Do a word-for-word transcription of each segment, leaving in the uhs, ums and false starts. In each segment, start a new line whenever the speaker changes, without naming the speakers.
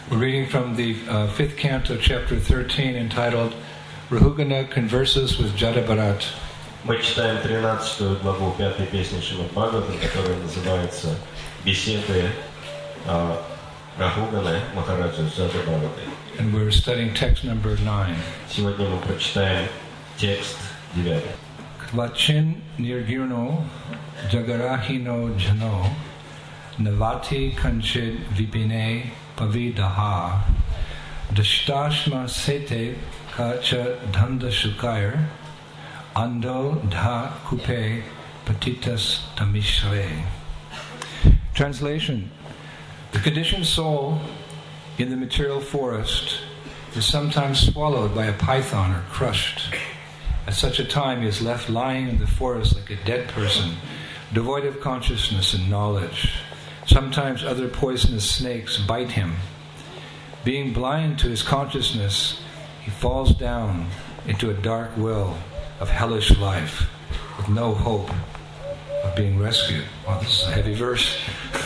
We're reading from the uh, fifth canto, chapter thirteen, entitled Rahugana Converses with Jadabharat.
Мы читаем тринадцатую главу пятой песни Шримад Бхагаватам, которая называется «Беседы uh, Рахуганы Махараджа с Джадабхаратой».
And we're studying text number nine.
Сегодня мы прочитаем текст девятый.
Kvachin nirgirno jagarahino jano navati kanchid vipine pavidaha dashtashma sete kacha dhanda shukayar ando dha kupe patitas tamishre. Translation: the conditioned soul in the material forest is sometimes swallowed by a python or crushed. At such a time he is left lying in the forest like a dead person, devoid of consciousness and knowledge. Sometimes other poisonous snakes bite him. Being blind to his consciousness, he falls down into a dark well of hellish life with no hope of being rescued. Wow, this is a heavy verse.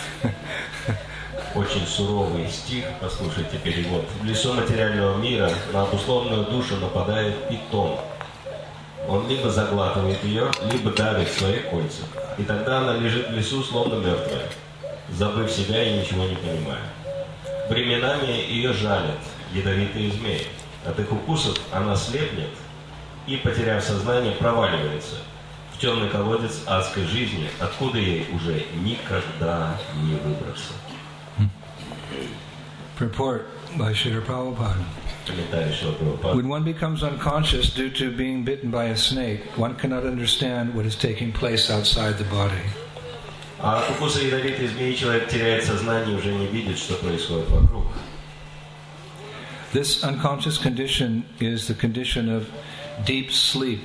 Очень суровый стих, послушайте перевод. В лесу материального мира на обусловленную душу нападает питон. Он либо заглатывает ее, либо давит в своих кольцах. И тогда она лежит в лесу, словно мертвая, забыв себя и ничего не понимая. Временами ее жалят ядовитые змеи. От их укусов она слепнет и, потеряв сознание, проваливается в темный колодец адской жизни, откуда ей уже никогда не выбраться.
Purport by Srila Prabhupada. When one becomes unconscious due to being bitten by a snake, one cannot understand what is taking place outside the body.
А от укуса ядовитой змеи человек теряет сознание и уже не видит, что происходит вокруг.
This unconscious condition is the condition of deep sleep.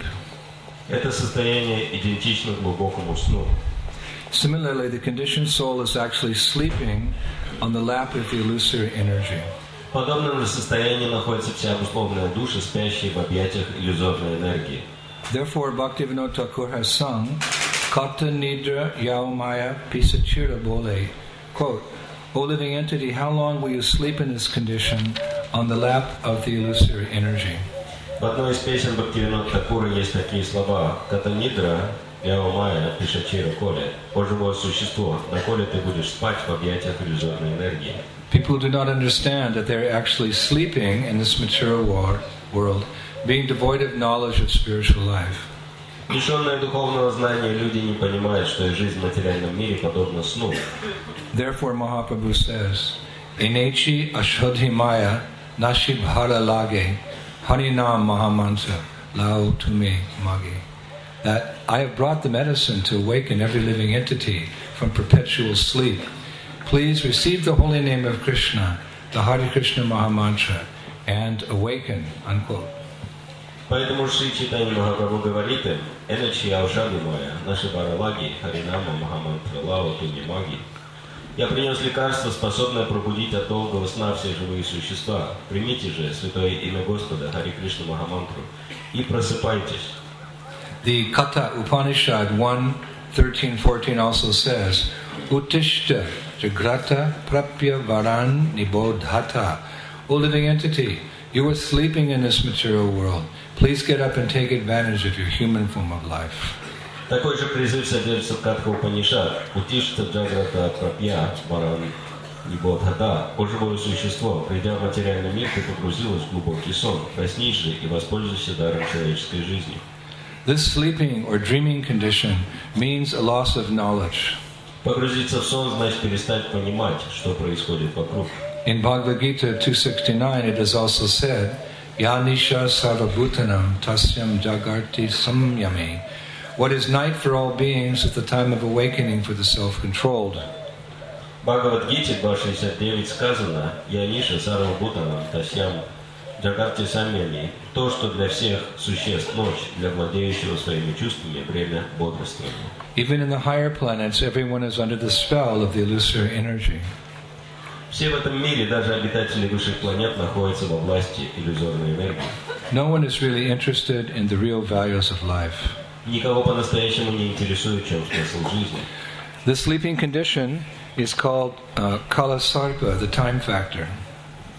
Это состояние идентично глубокому сну.
Similarly, the conditioned soul is actually sleeping on the lap of the illusory energy.
В подобном состоянии находится вся обусловленная душа, спящая в объятиях иллюзорной энергии.
Therefore, Bhaktivinoda Thakur has sung, Kata Nidra Yaumaya Pisachira Bole. Quote, O living entity, how long will you sleep in this condition on the lap of the illusory energy?
В одной из песен Бхактивинода Thakura есть такие слова: Ката Нидра Яумая Пишачира Коле. О живое существо, доколе ты будешь спать в объятиях иллюзорной энергии.
People do not understand that they're actually sleeping in this material world, being devoid of knowledge of spiritual life.
Лишенные духовного знания люди не понимают, что и жизнь в материальном мире подобна сну.
Therefore, Mahaprabhu says, Enechi Ashadhi Maya Nashibhara Lage Harinam Mahamantra Lao Tume Magi. That I have brought the medicine to awaken every living entity from perpetual sleep. Please receive the holy name of Krishna, the Hare Krishna Mahamantra, and awaken, unquote.
Поэтому Шри Чайтанья Махапрабху говорит им: «Энечи аушади моя, наши баралаги, Харинама Махамантра, Лао Туми Маги». Я принес лекарство, способное пробудить от долгого сна все живые существа. Примите же святое имя Господа, Хари Кришна Махамантру, и просыпайтесь.
The Katha Upanishad one thirteen fourteen also says, Uttishta Jagrata Prapya Varan Nibodhata. O living entity, you are sleeping in this material world. Please get up and take advantage of your human form of life.
Такой же призыв содержится в Катха Упанишад. Уттишта Джаграта Прапья Варан Нибодхата. О живое существо, придя в материальный мир, ты погрузилась в глубокий сон. Проснись же и воспользуйся даром человеческой жизни.
This sleeping or dreaming condition means a loss of knowledge.
Погрузиться в сон значит перестать понимать, что происходит вокруг.
In Bhagavad Gita two sixty-nine it is also said, Yanisha sarvabhutanam tasyam jagarti samyami. What is night for all beings is the time of awakening for the self-controlled.
В Бхагавад-гите два шестьдесят девять сказано: Яниша сарвабхутанам таsyam jagarti samyami. То, что для всех существ ночь, для владеющего своими чувствами время бодрствования.
Even in the higher planets, everyone is under the spell of the illusory energy.
Все в этом мире, даже обитатели высших планет, находятся во власти иллюзорной энергии.
No one is really interested in the real values of life.
Никого по-настоящему не интересует, в чем смысл жизни.
The sleeping condition is called uh, Kala Sarpa, the time factor.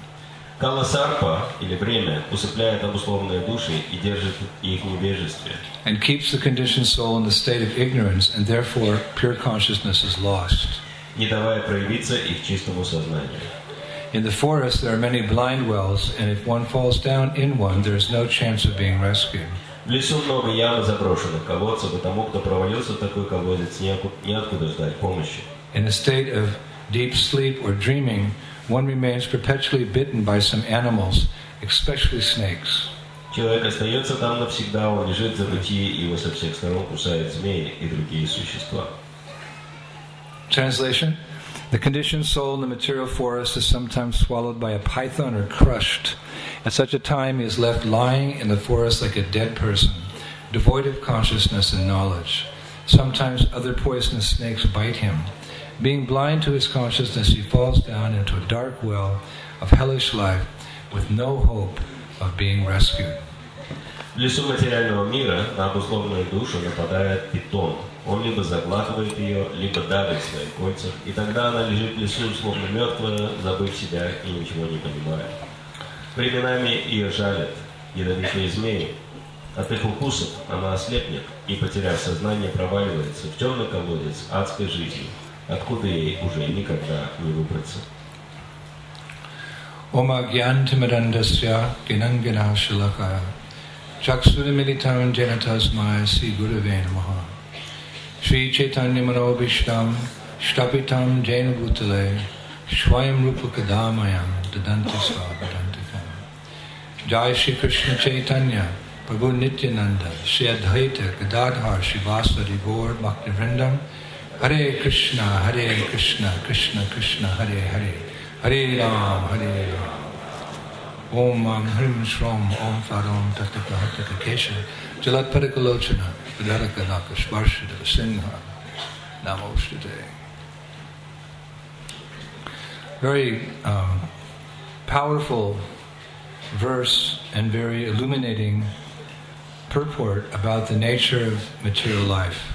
Кала-сарпа, или время, усыпляет обусловленные души и держит их в невежестве.
And keeps the conditioned soul in the state of ignorance, and therefore pure consciousness is lost.
Не давая проявиться их чистому сознанию.
In the forest there are many blind wells, and if one falls down in one, there is no chance of being rescued.
В лесу много ям и заброшенных колодцев, и тому, кто провалился в такой колодец, неоткуда ждать помощи.
In a state of deep sleep or dreaming, one remains perpetually bitten by some animals, especially snakes.
Человек остается там навсегда, он лежит в забытии, и его со всех сторон кусают змеи и другие существа.
Translation: the conditioned soul in the material forest is sometimes swallowed by a python or crushed. At such a time he is left lying in the forest like a dead person, devoid of consciousness and knowledge. Sometimes other poisonous snakes bite him. Being blind to his consciousness, he falls down into a dark well of hellish life with no hope of being rescued.
В лесу материального мира на обусловленную душу нападает питон. Он либо заглатывает ее, либо давит в своих кольцах, и тогда она лежит в лесу, словно мертвая, забыв себя и ничего не понимая. Временами ее жалят ядовитые змеи. От их укусов она ослепнет и, потеряв сознание, проваливается в темный колодец адской жизни, откуда ей уже никогда не выбраться.
Oma Gyantimirandasya Ginangina Shilakaya Chaksurimilitam Janatasmaya Si Gurave Namaha Sri Chaitanya Manobishtam Shtapitam Jaina Bhutale Shwayam Rupakadamayam Dadanti Svabhadantikam Jai Shri Krishna Chaitanya Prabhu Nityananda Shri Advaita Gadadhar Shivasari Gaur Bhaktivrindam Hare Krishna Hare Krishna Krishna Krishna Hare Hare Hare Ram Hare Ram Om Mam Hrim Shrom Om Farom Tattaka Hataka Kesha Jalat Padakalochana Vidaraka Naka Svarshida Singha Namostate. Very um, powerful verse and very illuminating purport about the nature of material life.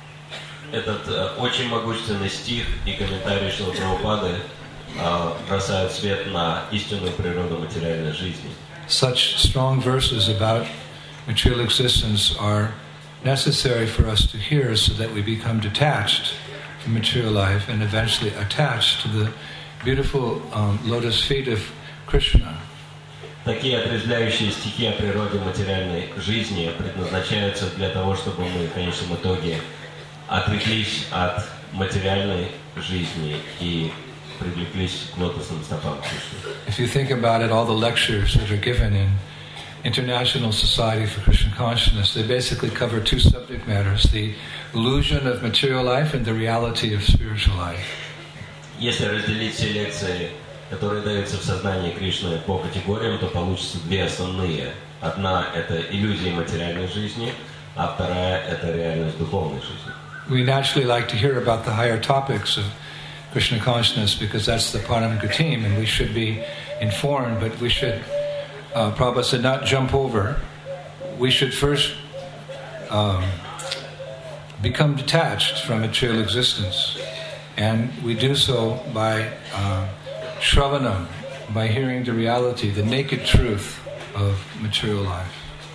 Этот э, очень могущественный стих и комментарий Шрила Прабхупады э, бросают свет на истинную природу материальной жизни.
Such strong verses about material existence are necessary for us to hear so that we become detached from material life and eventually attached to the beautiful um, lotus feet of Krishna.
Такие отрезвляющие стихи о природе материальной жизни предназначаются для того, чтобы мы в конечном итоге отвлеклись от материальной жизни и привлеклись к лотосным стопам Кришны.
If you think about it, all the lectures that are given in International Society for Krishna Consciousness, they basically cover two subject matters: the illusion of material life and the reality of spiritual life.
Если разделить все лекции, которые даются в сознании Кришны по категориям, то получится две основные. Одна – это иллюзия материальной жизни, а вторая – это реальность духовной жизни.
We naturally like to hear about the higher topics of Krishna consciousness because that's the Param Gatim, and we should be informed, but we should, uh, Prabhupada said, not jump over. We should first um, become detached from material existence, and we do so by uh, Shravanam, by hearing the reality, the naked truth of material life.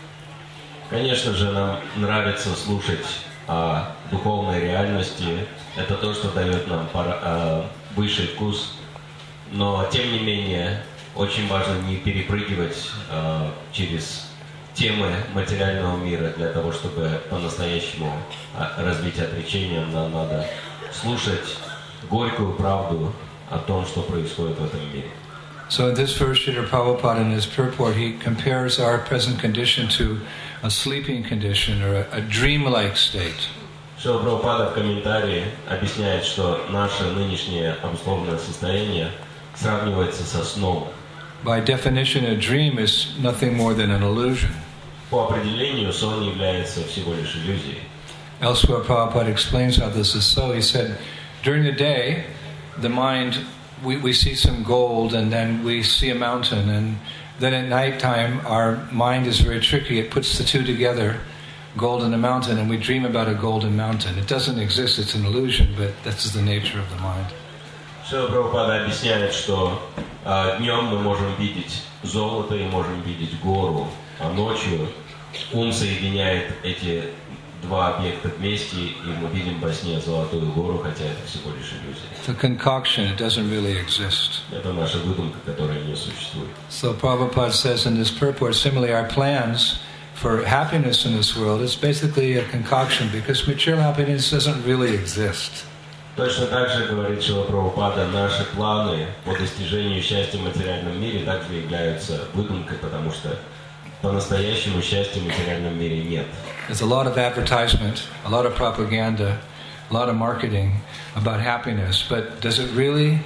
Конечно же, нам нравится слушать о духовной реальности. Это то, что дает нам пара, э, высший вкус. Но, тем не менее, очень важно не перепрыгивать э, через темы материального мира для того, чтобы по-настоящему развить отречение. Нам надо слушать горькую правду о том, что происходит в этом мире.
So in this verse, Srila Prabhupada in his purport, he compares our present condition to a sleeping condition or a, a dream-like state.
Шрила Прабхупада в комментарии объясняет, что наше нынешнее обусловленное состояние сравнивается со сном.
By definition, a dream is nothing more than an illusion.
По определению, сон является всего лишь иллюзией.
Elsewhere, Prabhupada explains how this is so. He said, during the day, the mind, we, we see some gold and then we see a mountain, and then at nighttime our mind is very tricky. It puts the two together, gold and a mountain, and we dream about a golden mountain. It doesn't exist, it's an illusion, but that's the nature of the mind.
Шрила Прабхупада объясняет, что Днем мы можем видеть золото и можем видеть гору, а ночью ум соединяет эти два объекта вместе, и мы видим во сне золотую гору, хотя это всего лишь иллюзия.
It's a concoction, it doesn't really exist.
Это наша выдумка, которая не существует.
So Prabhupada says in this purport, similarly our plans for happiness in this world is basically a concoction because material happiness doesn't really exist.
Точно так же, говорит Шрила Прабхупада, наши планы по достижению счастья в материальном мире также являются выдумкой, потому что по-настоящему счастья в материальном мире нет.
There's a lot of advertisement, a lot of propaganda, a lot of marketing about happiness, but does it really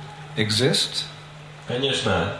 exist?
Конечно,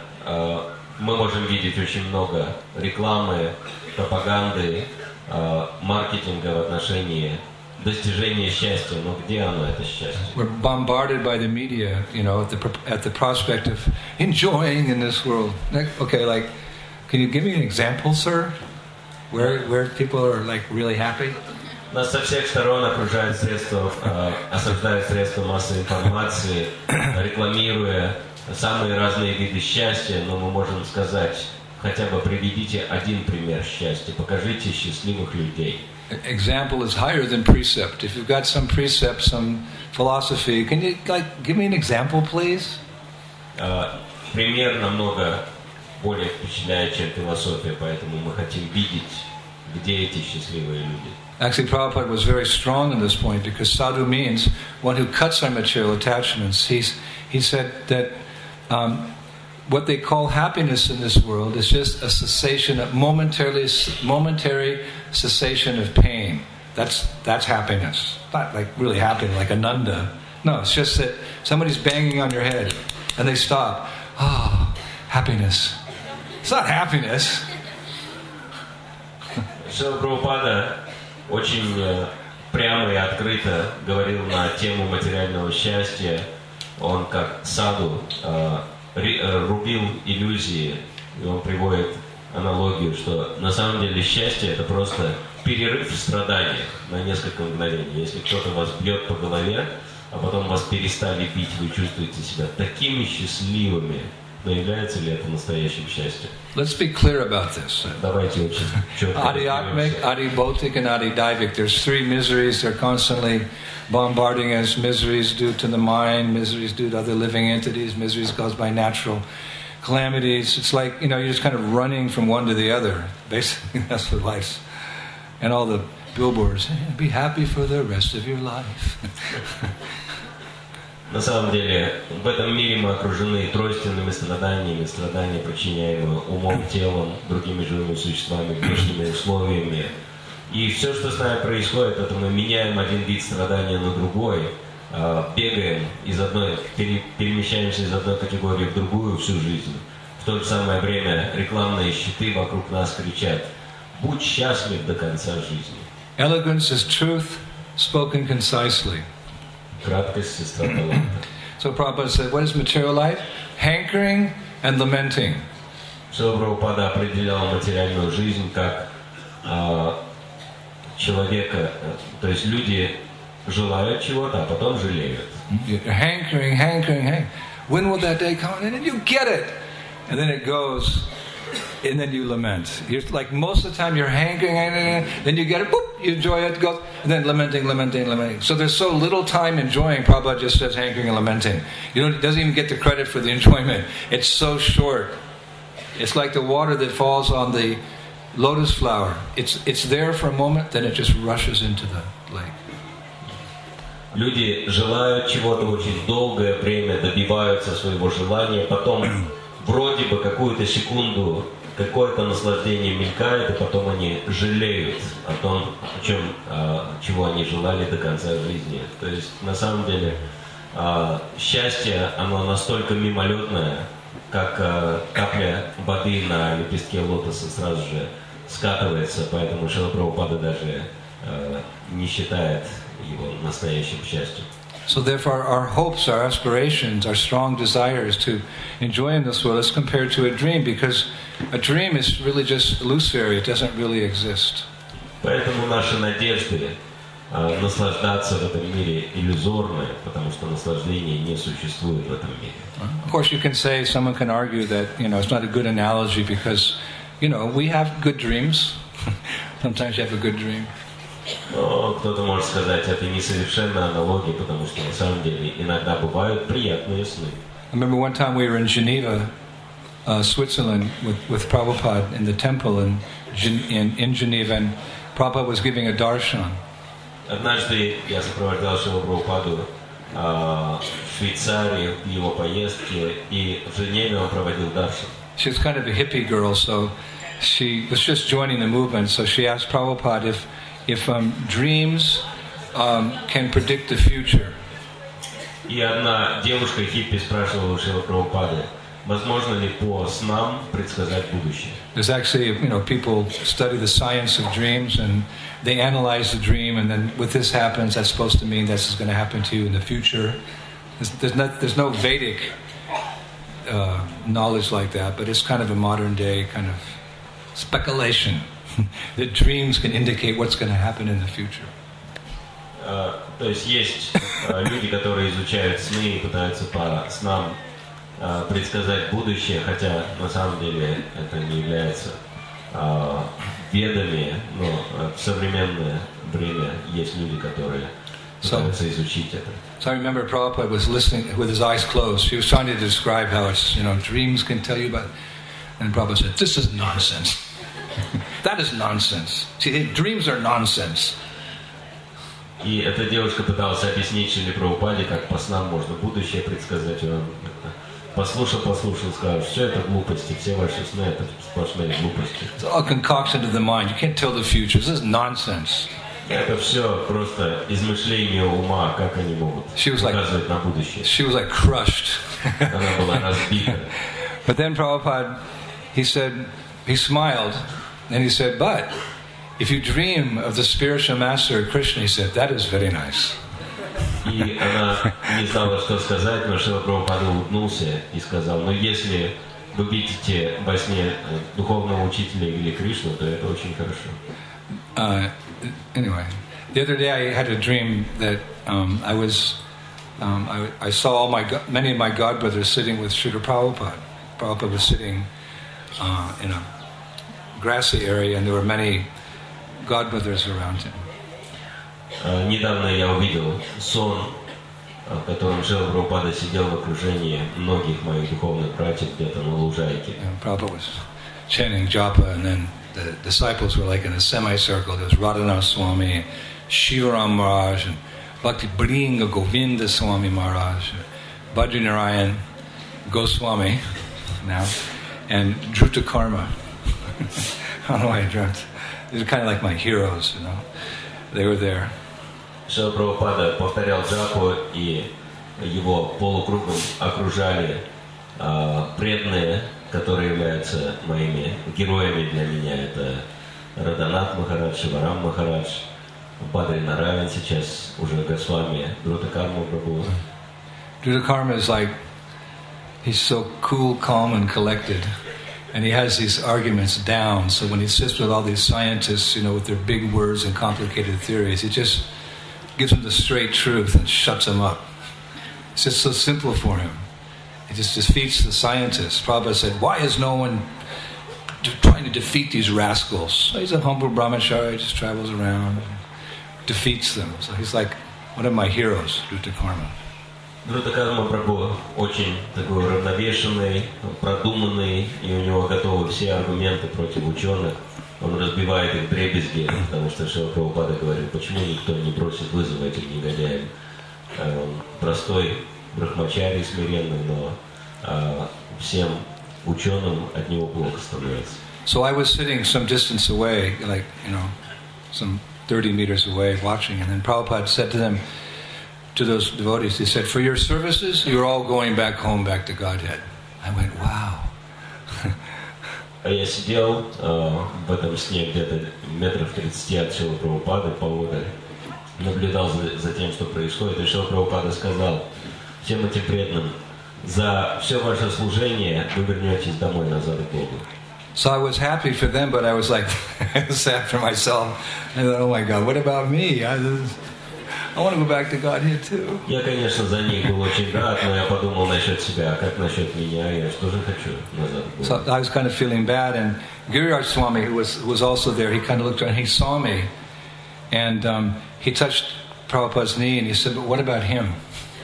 мы можем видеть очень много рекламы, пропаганды, маркетинга в отношении достижения счастья, но где оно, это счастье?
We're bombarded by the media, you know, at the at the prospect of enjoying in this world. Like, okay, like, can you give me an example, sir, where where people are like really happy?
Нас со всех сторон окружают средства, осаждают средства массовой информации, рекламируя самые разные виды счастья, но мы можем сказать, хотя бы приведите один пример счастья, покажите счастливых людей.
Example is higher than precept. If you've got some precept, some philosophy, can you like give me an example, please?
Uh, пример намного более впечатляет, чем философия, поэтому мы хотим видеть, где эти счастливые люди.
Actually, Prabhupada was very strong on this point because sadhu means one who cuts our material attachments. He's he said that um, what they call happiness in this world is just a cessation of momentarily momentary cessation of pain. That's that's happiness. Not like really happy, like Ananda. No, it's just that somebody's banging on your head and they stop. Ah, oh, happiness. It's not happiness.
Шрила Прабхупада очень прямо и открыто говорил на тему материального счастья. Он как саду рубил иллюзии, и он приводит аналогию, что на самом деле счастье это просто перерыв в страданиях на несколько мгновений. Если кто-то вас бьет по голове, а потом вас перестали бить, вы чувствуете себя такими счастливыми, но является ли это настоящим счастьем?
Let's be clear about this.
Давайте очень четко.
Adhyatmic, adhibautic, and adhidaivic. There's three miseries. They're constantly bombarding us. Miseries due to the mind, miseries due to other living entities, miseries caused by natural calamities. It's like, you know, you're just kind of running from one to the other. Basically, that's what life's. And all the billboards, be happy for the rest of your life.
На самом деле, в этом мире мы окружены тройственными страданиями, страдания, причиняемые умом, телом, другими живыми существами, внешними условиями. И все, что с нами происходит, это мы меняем один вид страдания на другой, бегаем из одной, перемещаемся из одной категории в другую всю жизнь. В то же самое время рекламные щиты вокруг нас кричат: «Будь счастлив до конца жизни».
Elegance is truth spoken concisely.
Краткость сестра таланта.
So Prabhupada said, what is material life? Hankering and lamenting.
Шрила Прабхупада определял материальную жизнь как а, человека, то есть люди желают чего-то, а потом жалеют.
Hankering, hankering, hankering. When will that day come? And then you get it. And then it goes, and then you lament. You're like most of the time you're hankering, hankering, then you get it, boop, you enjoy it, goes, and then lamenting, lamenting, lamenting. So there's so little time enjoying. Prabhupada just says hankering and lamenting. You know, it doesn't even get the credit for the enjoyment. It's so short. It's like the water that falls on the lotus flower. It's it's there for a moment, then it just rushes into the lake.
Люди желают чего-то очень долгое время, добиваются своего желания, потом вроде бы какую-то секунду какое-то наслаждение мелькает, и потом они жалеют о том, о чем, чего они желали до конца жизни. То есть на самом деле счастье, оно настолько мимолетное, как капля воды на лепестке лотоса сразу же скатывается, поэтому Шрила Прабхупада даже не считает его настоящим счастьем.
So therefore our hopes, our aspirations, our strong desires to enjoy in this world is compared to a dream, because a dream is really just illusory, it doesn't really exist.
Поэтому наши надежды, э, наслаждаться в этом мире иллюзорно, потому что наслаждения не существует в этом мире.
Of course, you can say, someone can argue that, you know, it's not a good analogy because, you know, we have good dreams. Sometimes you have a good dream.
Но кто-то может сказать, это несовершенная аналогия, потому что на самом деле иногда бывают приятные сны.
I remember one time we were in Geneva, uh, Switzerland, with, with Prabhupada in the temple in, in, in Geneva, and Prabhupada was giving a darshan.
Однажды я сопровождал Шрилу Прабхупаду э, в Швейцарии в его поездке, и в Женеве он проводил даршан.
She was kind of a hippie girl, so she was just joining the movement. So she asked Prabhupada if, if um, dreams um, can predict the future.
И одна девушка хиппи спрашивала у Шрилы Прабхупады, возможно ли по снам предсказать будущее.
There's actually, you know, people study the science of dreams and they analyze the dream, and then when this happens, that's supposed to mean this is going to happen to you in the future. There's, there's, not, there's no Vedic uh, knowledge like that, but it's kind of a modern day kind of speculation that dreams can indicate what's going to happen in the future.
Uh, то есть есть uh, люди, которые изучают сны и пытаются по снам uh, предсказать будущее, хотя на самом деле это не является uh, ведами, но uh, в современное время есть люди, которые пытаются изучить это.
So I remember Prabhupada was listening with his eyes closed. He was trying to describe how it's, you know, dreams can tell you about, and Prabhupada said, "This is nonsense. That is nonsense. See, dreams are nonsense."
И эта девушка пыталась объяснить Шриле Прабхупаде, как по снам можно будущее предсказать. И он послушал, послушал, сказал, все это глупости, все ваши сны это сплошные глупости.
It's all concoction of the mind. You can't tell the future. This is nonsense.
Это все просто измышление ума, как они могут указывать на будущее.
She was like crushed.
Она была разбита.
But then Prabhupada, he said, he smiled, and he said, but if you dream of the spiritual master Krishna, he said, that is very nice.
И она не знала, что сказать, но Шрила Прабхупада улыбнулся и сказал, ну если вы видите во сне духовного учителя или Кришну, то это очень хорошо.
Uh, anyway, the other day I had a dream that um, I was, um, I, I saw all my, many of my godbrothers sitting with Srila Prabhupada. Prabhupada was sitting uh, in a grassy area, and there were many godbrothers around him.
Uh, недавно я увидел сон, в котором Шрила Прабхупада сидел в окружении многих моих духовных братьев где-то на лужайке.
And Prabhupada was chanting japa, and then the disciples were like in a semicircle. There was Radhanath Swami, Shivaram Maharaj, and Bhakti Bringa Govinda Swami Maharaj, Badrinarayan Goswami now, and Dhruta Karma. I don't know why I dreamt. These are kind of like my heroes, you know. They were there.
Шрила Прабхупада повторял джапу, и его полукругом окружали э, преданные, которые являются моими героями для меня. Это Радханат Махарадж, Шиварам Махарадж, Бадринараян сейчас уже Госвами, Dhruta Karma Прабху.
Dhruta Karma is like, he's so cool, calm, and collected. And he has these arguments down, so when he sits with all these scientists, you know, with their big words and complicated theories, he just gives them the straight truth and shuts them up. It's just so simple for him. It just defeats the scientists. Prabhupada said, why is no one trying to defeat these rascals? So he's a humble brahmachari, just travels around, defeats them. So he's like one of my heroes, Dhruta Karma.
Dhruta Karma Прабху очень такой уравновешенный, продуманный, и у него готовы все аргументы против ученых. Он разбивает их вдребезги, потому что Шрила Прабхупада говорит, почему никто не бросит вызов этим негодяям. Он простой брахмачари, смиренный, но а, всем ученым от него плохо становится.
So I was sitting some distance away, like, you know, some thirty meters away watching, and then Prabhupada said to them, to those devotees, he said, for your services, you're all going back home, back to Godhead. I went, wow.
А я сидел э, в этом сне где-то метров тридцати от Шрилы Прабхупады поодаль, наблюдал за, за тем, что происходит, и Шрила Прабхупада сказал всем этим преданным, за все ваше служение вы вернетесь домой назад к Богу.
So I was happy for them, but I was like sad for myself. I thought, oh my God, what about me? I, I want to go back to God here too.
Я, конечно, за них был очень рад, но я подумал насчет себя, а как насчет меня, я что же хочу назад.
So I was kind of feeling bad, and Giriraj Swami, who was who was also there, he kind of looked around, he saw me, and um, he touched Prabhupada's knee, and he said, but what about him?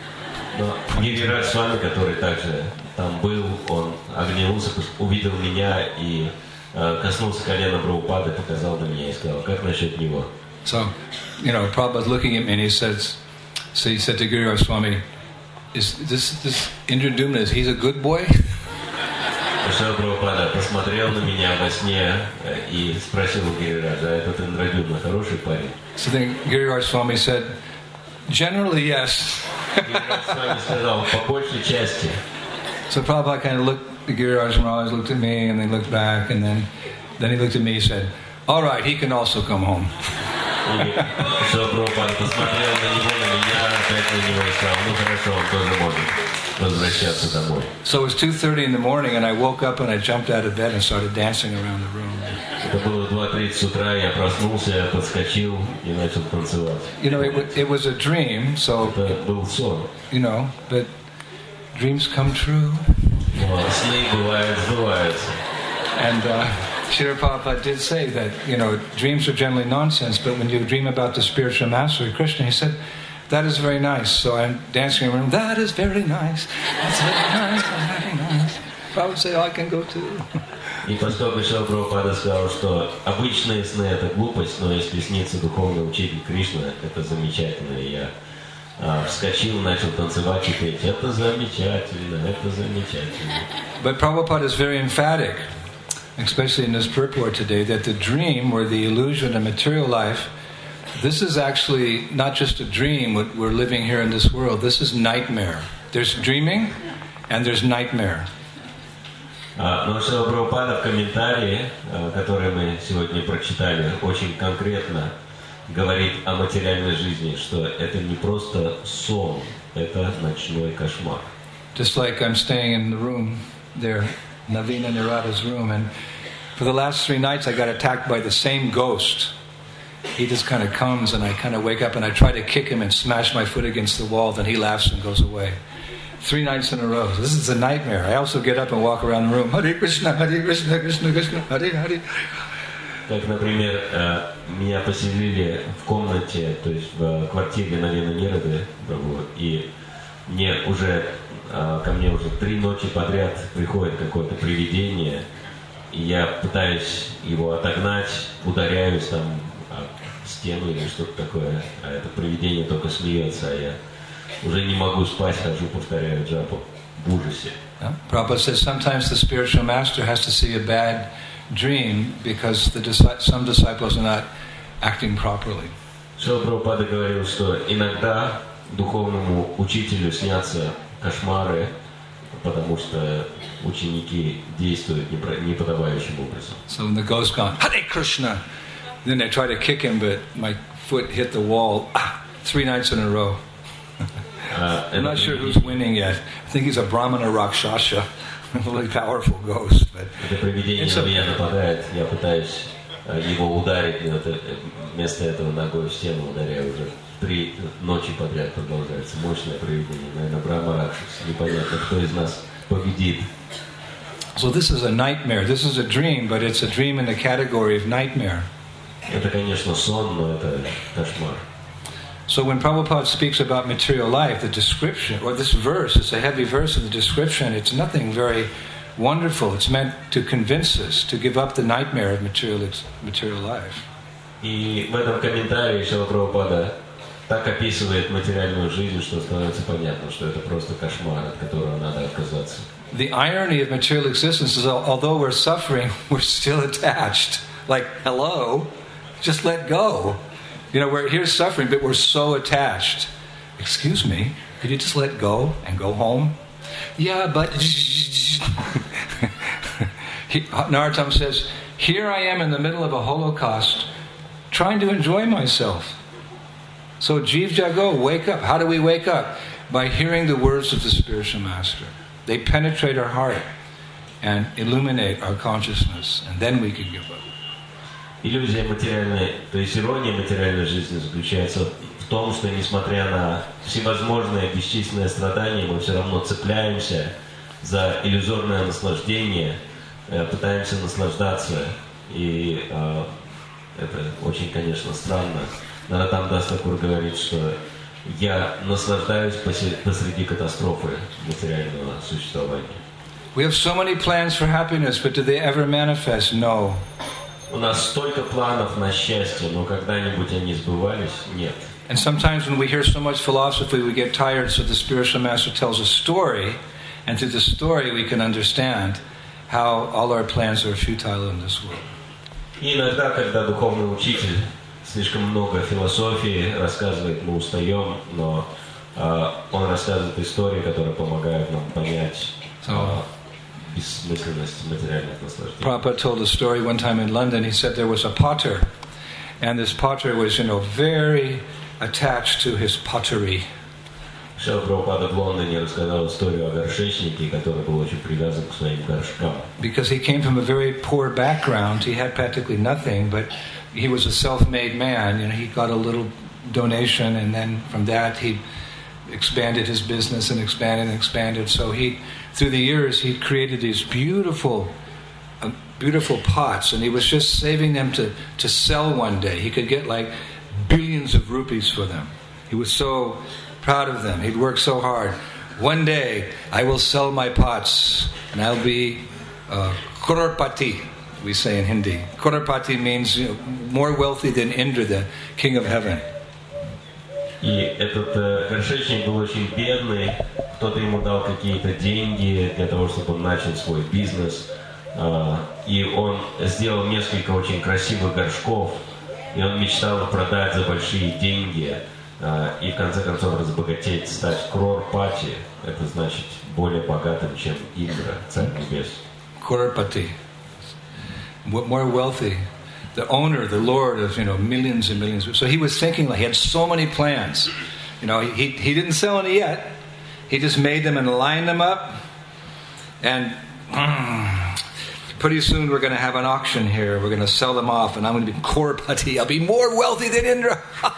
Но Гирирадж Свами, который также там был, он оглянулся, увидел меня и э, коснулся колена Прабхупады, показал на меня и сказал, как насчет него?
So, you know, Prabhupada's looking at me, and he says, so he said to Giriraj Swami, is this this Indradumna, is he's a good boy?
Шрила Прабхупада посмотрел на меня во сне и спросил у Гирираджа, а этот Индрадюмна хороший парень?
So then Giriraj Swami said, generally yes.
Гирирадж Свами сказал, по большей части.
So Prabhupada kind of looked at Giriraj Maharaj, looked at me, and then looked back, and then then he looked at me and said, all right, he can also come home.
И Шрила Прабхупада посмотрел на него, на меня, опять на него и сказал, ну хорошо, он тоже может возвращаться домой.
So it was two thirty in the morning, and I woke up and I jumped out of bed and started dancing around the room.
Это было два тридцать утра, я проснулся, подскочил и начал танцевать.
You know, it, w- it was a dream, so,
Это был сон.
you know, but dreams come true.
Но сны бывают, сбываются.
And uh, Srila Prabhupada did say that, you know, dreams are generally nonsense, but when you dream about the spiritual master, Krishna, he said, that is very nice. So I'm dancing around, that is very nice, that's very nice, that's very nice. Prabhupada said, oh, I can go too.
И поскольку Шрила Прабхупада сказал, что обычные сны это глупость, но если снится духовный учитель Кришна, это замечательно. И я а, вскочил, начал танцевать и петь. Это замечательно, это замечательно.
But Prabhupada is very emphatic, especially in this purport today, that the dream or the illusion of material life, this is actually not just a dream, what we're living here in this world. This is nightmare. There's dreaming and there's nightmare.
А, но Шрила Прабхупада в комментарии, а, который мы сегодня прочитали, очень конкретно говорит о материальной жизни, что это не просто сон, это ночной кошмар.
Just like I'm staying in the room there, Navina Narada's room, and for the last three nights I got attacked by the same ghost. He just kind of comes and I kind of wake up and I try to kick him and smash my foot against the wall, then he laughs and goes away. Three nights in a row. This is a nightmare. I also get up and walk around the room. Hare Krishna, Hare Krishna, Krishna Krishna, Hare Hare.
Как, например, меня поселили в комнате, то есть в квартире Навина Нирады, и мне уже, ко мне уже три ночи подряд приходит какое-то привидение, и я пытаюсь его отогнать, ударяюсь там о стену или что-то такое, а это привидение только смеется, а я уже не могу спать, хожу, повторяю джапу в ужасе.
Yeah. Prabhupada says sometimes the spiritual master has to see a bad dream because the some disciples are not acting properly.
Шрила Прабхупада говорил, что иногда духовному учителю снятся кошмары, потому что ученики действуют неподобающим образом.
So when the ghost gone, Hare Krishna, then they try to kick him, but my foot hit the wall ah, three nights in a row. I'm not sure who's winning yet. I think he's a Brahmana Rakshasa, a really powerful ghost. But
это привидение на меня нападает, я пытаюсь его ударить, но это, вместо этого ногой в стену ударяю уже три ночи подряд продолжается. Мощное привидение, наверное, Брахма Ракшас. Непонятно, кто из нас победит.
So this is a nightmare. This is a dream, but it's a dream in the category of nightmare.
Это, конечно, сон, но это кошмар.
So when Prabhupada speaks about material life, the description, or this verse, it's a heavy verse in the description, it's nothing very wonderful. It's meant to convince us to give up the nightmare of material, material life.
И в этом комментарии Шрила Прабхупада так описывает материальную жизнь, что становится понятно, что это просто кошмар, от которого надо отказаться.
The irony of material existence is, although we're suffering, we're still attached. Like, hello, just let go. You know, we're here suffering, but we're so attached. Excuse me, could you just let go and go home? Yeah, but... Narottam says, here I am in the middle of a holocaust, trying to enjoy myself. So Jeev Jago, wake up. How do we wake up? By hearing the words of the spiritual master. They penetrate our heart. and illuminate our consciousness, and then we can give up.
Иллюзия материальной, то есть ирония материальной жизни заключается в том, что несмотря на всевозможные бесчисленные страдания, мы все равно цепляемся за иллюзорное наслаждение, пытаемся наслаждаться, и э, это очень, конечно, странно. Наратам Дас Такур говорит, что я наслаждаюсь посреди катастрофы материального существования.
We have so many plans for happiness, but do they ever manifest? No.
У нас столько планов на счастье, но когда-нибудь они сбывались? Нет.
And sometimes when we hear so much philosophy, we get tired, so the spiritual master tells a story, and through the story we can understand how all our plans are futile in this world.
И иногда, когда духовный учитель слишком много философии рассказывает, мы устаем, но э, он рассказывает истории, которые помогают нам понять э, бессмысленность материальных наслаждений.
Prabhupada told a story one time in London. He said there was a potter, and this potter was, you know, very attached to his pottery.
Шрила Прабхупада в Лондоне рассказал историю о горшечнике, который был очень привязан к своим горшкам.
Because he came from a very poor background, he had practically nothing, but he was a self-made man. You know, he got a little donation, and then from that he expanded his business and expanded and expanded. So he, through the years, he created these beautiful, uh, beautiful pots, and he was just saving them to, to sell one day. He could get like billions of rupees for them. He was so proud of them. He'd worked so hard. One day, I will sell my pots, and I'll be uh, crorepati, we say in Hindi. Crorepati means, you know, more wealthy than Indra, the king of heaven.
И этот э, горшечник был очень бедный, кто-то ему дал какие-то деньги для того, чтобы он начал свой бизнес. Э, и он сделал несколько очень красивых горшков, и он мечтал продать за большие деньги, э, и в конце концов разбогатеть, стать крорпати, это значит более богатым, чем Индра, царь небес.
Crorepati, more wealthy. The owner, the lord of, you know, millions and millions. So he was thinking, like, he had so many plans. You know, he he didn't sell any yet. He just made them and lined them up. And mm, pretty soon we're going to have an auction here. We're going to sell them off, and I'm going to be crorepati. I'll be more wealthy than Indra.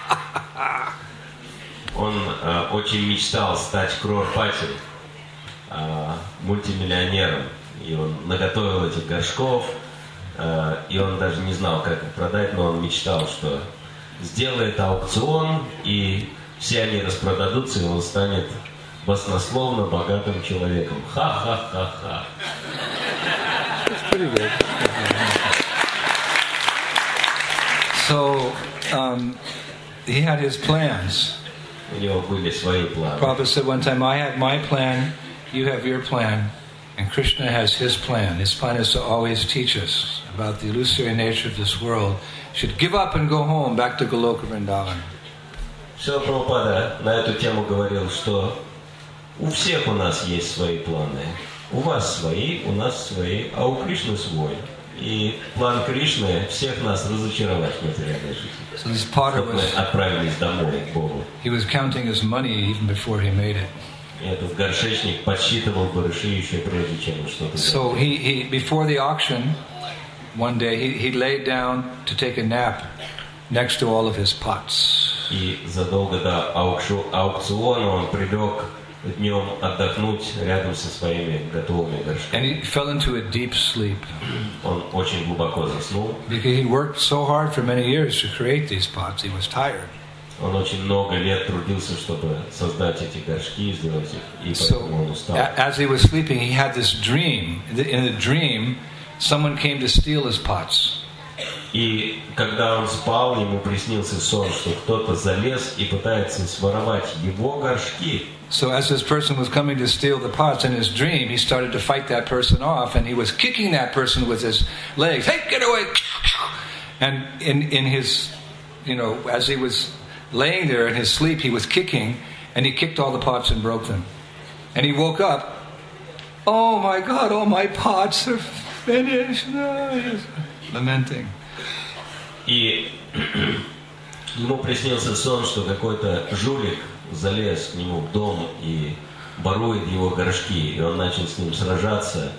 Он э, очень мечтал стать крорпати, э, мультимиллионером. И он наготовил этих горшков. Uh, и он даже не знал, как их продать, но он мечтал, что сделает аукцион, и все они распродадутся, и он станет баснословно богатым человеком. Ха-ха-ха-ха.
That's pretty good. So, um, he had his plans.
У него были свои планы.
Prabhupada said one time, I have my plan, you have your plan. And Krishna has his plan. His plan is to always teach us about the illusory nature of this world. We should give up and go home, back to Goloka Vrindavan.
Шрила Прабхупада на эту тему говорил, что у всех у нас есть свои планы. У вас свои, у нас свои, а у Кришны свой. И план Кришны всех нас разочаровать в материальной жизни.
So this potter
Чтобы мы
was,
отправились домой к Богу.
he was counting his money even before he made it.
И этот горшечник подсчитывал барыши еще прежде, чем он что-то
So
делал.
he, he before the auction, one day he, he laid down to take a nap next to all of his pots.
И задолго до аукшу- аукциона он прилег днем отдохнуть рядом со своими готовыми
And
горшками.
he fell into a deep sleep
Он очень глубоко заснул.
because he worked so hard for many years to create these pots. He was tired.
Он очень много лет трудился, чтобы создать эти горшки, сделать их, и
So,
поэтому он устал.
a- as he was sleeping, he had this dream. In the dream, someone came to steal his pots.
И когда он спал, ему приснился сон, что кто-то залез и пытается своровать его горшки.
So as this person was coming to steal the pots in his dream, he started to fight that person off, and he was kicking that person with his legs. Hey, get away! And in, in his, you know, as he was laying there in his sleep, he was kicking, and he kicked all the pots and broke them. And he woke up. Oh my God! All my pots are finished. No, he was lamenting.
И ему приснился сон, что какой-то жулик залез к нему в дом и ворует его горшки. И он начал с ним сражаться.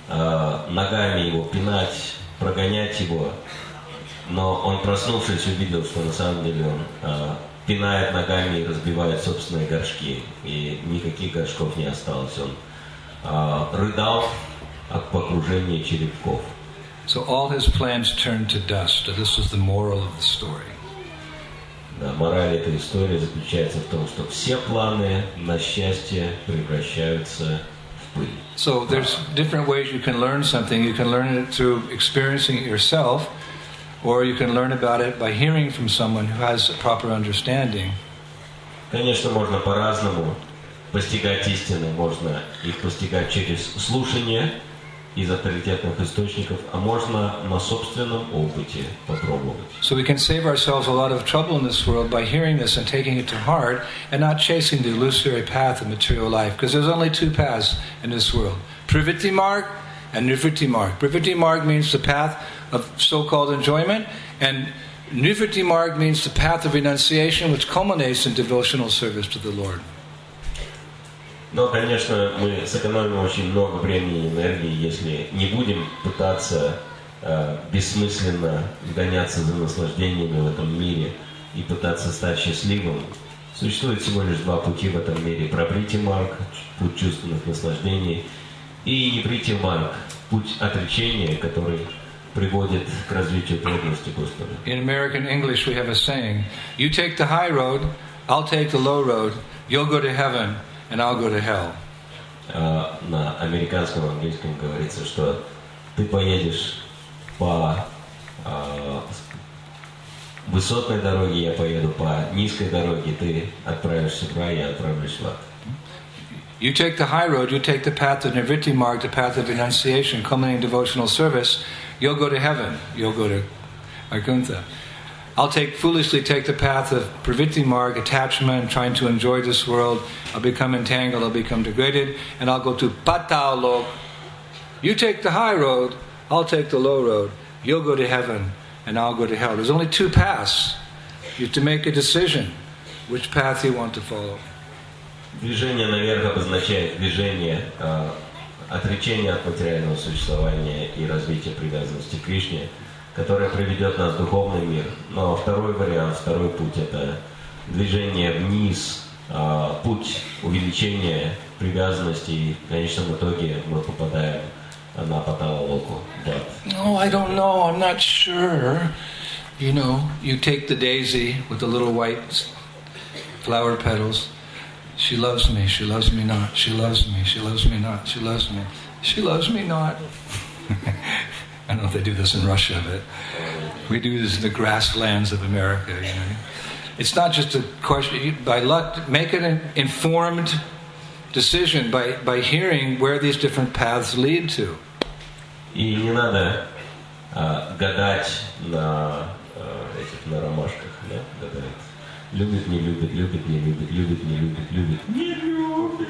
э, ногами его пинать, прогонять его. Но он, проснувшись, увидел, что на самом деле он э, пинает ногами и разбивает собственные горшки. И никаких горшков не осталось. Он э, рыдал от покружения черепков.
So all his plans turned to dust. This is the moral of the story.
Да, мораль этой истории заключается в том, что все планы на счастье превращаются в пыль.
So there's different ways you can learn something. You can learn it through experiencing it yourself, or you can learn about it by hearing from someone who has a proper understanding.
Конечно, можно по-разному постигать истины. Можно их постигать через слушание из авторитетных источников, а можно на собственном опыте попробовать.
So we can save ourselves a lot of trouble in this world by hearing this and taking it to heart and not chasing the illusory path of material life, because there's only two paths in this world: Pravritti Marg and Nivritti Marg. Pravritti Marg means the path of so-called enjoyment, and Nivritti Marg means the path of renunciation, which culminates in devotional service to the Lord.
Но, конечно, мы сэкономим очень много времени и энергии, если не будем пытаться э, бессмысленно гоняться за наслаждениями в этом мире и пытаться стать счастливым. Существует всего лишь два пути в этом мире: Праврити Марг, путь чувственных наслаждений, и Ниврити Марг, путь отречения, который приводит к развитию преданности Господу.
In American English we have a saying: you take the high road, I'll take the low road, you'll go to heaven, and I'll go to hell.
Uh, на американском английском говорится, что ты поедешь по uh, высотной дороге, я поеду по низкой дороге, ты отправишься в рай, я отправлюсь в ад.
You take the high road, you take the path of Nivritti Marg, the path of renunciation, culminating devotional service, you'll go to heaven, you'll go to Vaikuntha. I'll take foolishly take the path of Pravritti Marg, attachment, trying to enjoy this world. I'll become entangled, I'll become degraded, and I'll go to Patal Lok. You take the high road, I'll take the low road. You'll go to heaven, and I'll go to hell. There's only two paths. You have to make a decision which path you want to follow.
Движение наверх обозначает движение э, отречения от материального существования и развития привязанности к Кришне, которое приведет нас в духовный мир. Но второй вариант, второй путь — это движение вниз, э, путь увеличения привязанности, и в конечном итоге мы попадаем на Патала-локу.
No, I don't know, I'm not sure. You know, you take the daisy with the little white flower petals. She loves me, she loves me not, she loves me, she loves me not, she loves me, she loves me not. I don't know if they do this in Russia, but we do this in the grasslands of America. You know, it's not just a question. By luck, make an informed decision by by hearing where these different paths lead to.
И не надо а, гадать на а, этих на ромашках, да, гадать. Любит, не любит, любит, не любит, любит, не любит, любит, не любит.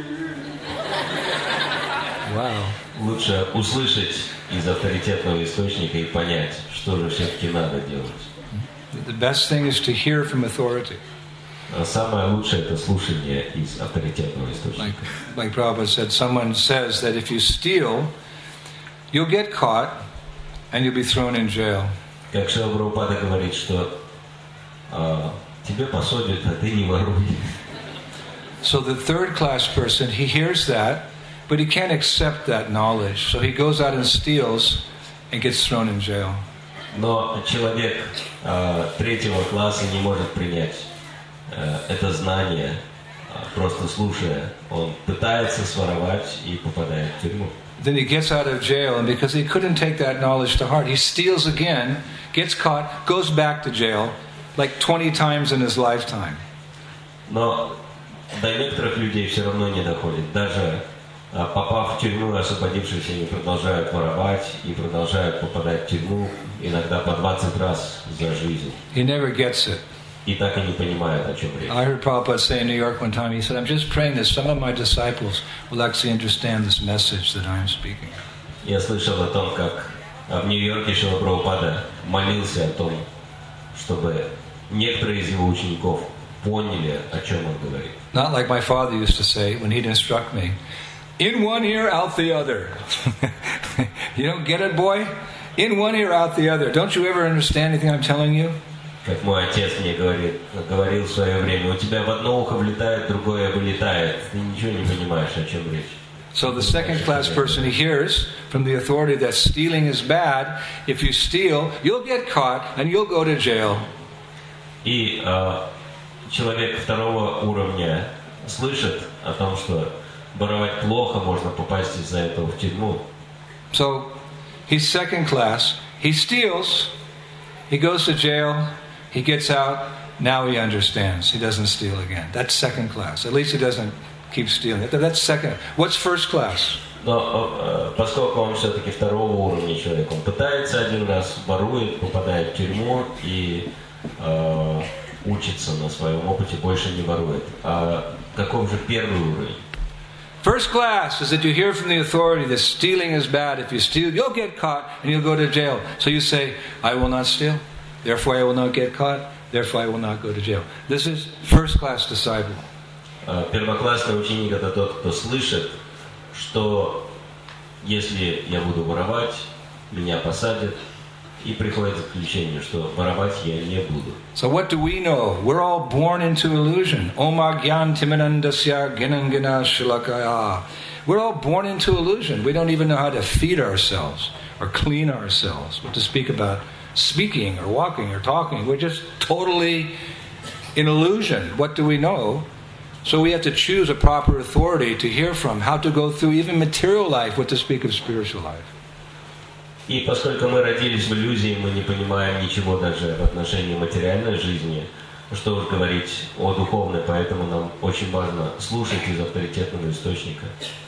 Wow.
Лучше услышать из авторитетного источника и понять, что же все-таки надо делать.
The best thing is to hear from authority.
А самое лучшее — это слушание из авторитетного источника.
Like, like Prabhupada said, someone says that if you steal, you'll get caught and you'll be thrown in jail.
Как Шрила Прабхупада говорит, что а, тебе посадят, а ты не воруй.
So the third class person, he hears that, but he can't accept that knowledge. So he goes out and steals and gets thrown in jail.
Но человек а, третьего класса не может принять а, это знание, а, просто слушая. Он пытается своровать и попадает в тюрьму.
Then he gets out of jail, and because he couldn't take that knowledge to heart, he steals again, gets caught, goes back to jail, like twenty times in his lifetime.
Но до некоторых людей все равно не доходит. Даже а, попав в тюрьму, освободившись, они продолжают воровать и продолжают попадать в тюрьму, иногда по двадцать раз за жизнь.
He never gets it.
И так и не понимают, о чем речь.
I heard Prabhupada say in New York one time, he said, I'm just praying that some of my disciples will actually understand this message that I am speaking.
Я слышал о том, как в Нью-Йорке Шрила Прабхупада молился о том, чтобы некоторые из его учеников поняли, о чем он говорит.
Not like my father used to say when he'd instruct me, In one ear, out the other. You don't get it, boy? In one ear, out the other. Don't you ever understand anything I'm telling you?
Как мой отец мне говорит, говорил в свое время, у тебя в одно ухо влетает, другое вылетает. Ты ничего не понимаешь, о чем речь.
So the second class person hears from the authority that stealing is bad. If you steal, you'll get caught and you'll go to jail.
И э, человек второго уровня слышит о том, что воровать плохо, можно попасть из-за этого в тюрьму.
So he's second class. He steals. He goes to jail. He gets out. Now he understands. He doesn't steal again. That's second class. At least he doesn't keep stealing. That's second. What's first class?
Но э, поскольку он все-таки второго уровня человек, он пытается один раз, ворует, попадает в тюрьму и э, учится на своем опыте, больше не ворует. А каков же первый уровень?
First class is that you hear from the authority that stealing is bad. If you steal, you'll get caught and you'll go to jail. So you say, I will not steal. Therefore I will not get caught. Therefore I will not go to jail. This is first class disciple.
Первоклассный ученик — это тот, кто слышит, что если я буду воровать, меня посадят, и приходит к заключению, что воровать я не буду.
So what do we know? We're all born into illusion. Oma gyan timanandasya ginangina shilakaya. We're all born into illusion. We don't even know how to feed ourselves or clean ourselves. What to speak about speaking or walking or talking. We're just totally in illusion. What do we know? So we have to choose a proper authority to hear from, how to go through even material life, what to speak of spiritual life.
И поскольку мы родились в иллюзии, мы не понимаем ничего даже в отношении материальной жизни, что уж говорить о духовной, поэтому нам очень важно слушать из авторитетного источника.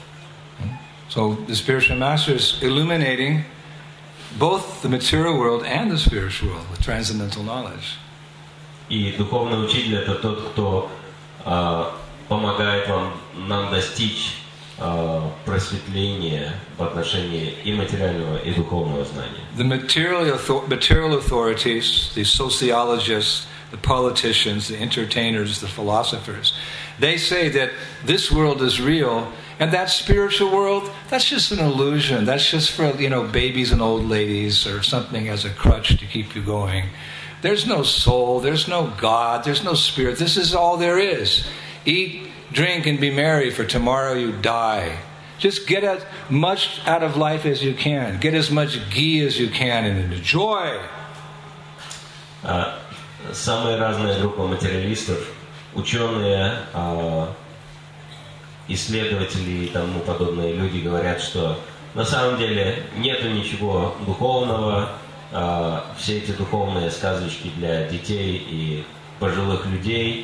So the spiritual master is illuminating both the material world and the spiritual world with transcendental knowledge.
И духовный учитель — это тот, кто э, помогает вам, нам достичь э, просветления в отношении и материального, и духовного знания.
The material, material authorities, the sociologists, the politicians, the entertainers, the philosophers, they say that this world is real, and that spiritual world, that's just an illusion. That's just for, you know, babies and old ladies or something as a crutch to keep you going. There's no soul, there's no God, there's no spirit. This is all there is. Eat, drink, and be merry, for tomorrow you die. Just get as much out of life as you can. Get as much ghee as you can and enjoy.
Самые разные группы материалистов, ученые, исследователи и тому подобные люди говорят, что на самом деле нету ничего духовного, все эти духовные сказочки для детей и пожилых людей,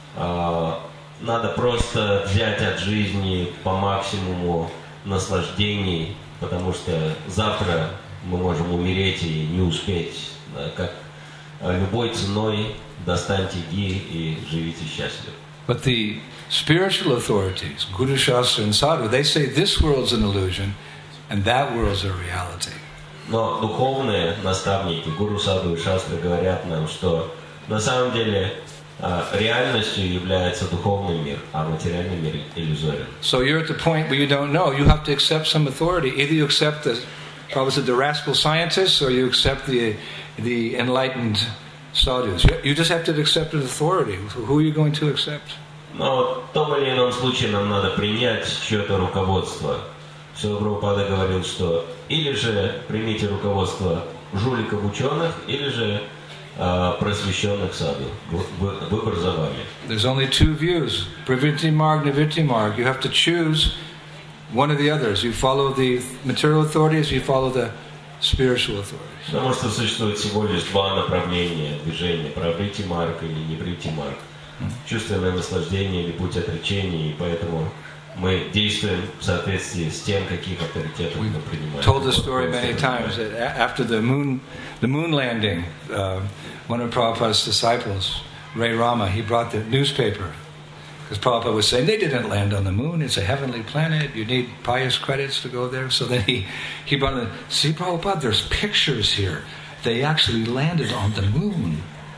надо просто взять от жизни по максимуму наслаждений, потому что завтра мы можем умереть и не успеть, как любой ценой достаньте ги и живите счастливо.
But the spiritual authorities, Guru Shastra and Sadhu, they say this world's an illusion and that world's a reality.
Но духовные наставники, Гуру, Саду и Шастры говорят нам, что на самом деле реальностью является духовный мир, а материальный мир иллюзорен.
So you're at the point where you don't know. You have to accept some authority. Either you accept the, probably said the rascal scientists, or you accept the the enlightened sadhus. You just have to accept an authority. Who are you going to accept?
Но в том или ином случае нам надо принять чье-то руководство. Шрила Прабхупада говорил, что или же примите руководство жуликов ученых, или же uh, просвещенных саду. Выбор за вами.
There's only two views: Pravritti Marg, Nivritti Marg. You have to choose one of the others. You follow the material authorities, you follow the spiritual authorities.
Потому что существует всего лишь два направления движения: Праврити Марг или Ниврити Марг. Чувственное наслаждение или путь отречения, и поэтому мы действуем в соответствии с тем, каких авторитетов мы принимаем.
Told the story many times that after the moon, the moon landing, uh, one of Prabhupada's disciples, Ray Rama, he brought the newspaper because Prabhupada was saying they didn't land on the moon; it's a heavenly planet. You need pious credits to go there. So then he he brought it. See, Prabhupada, there's pictures here. They actually landed on the moon.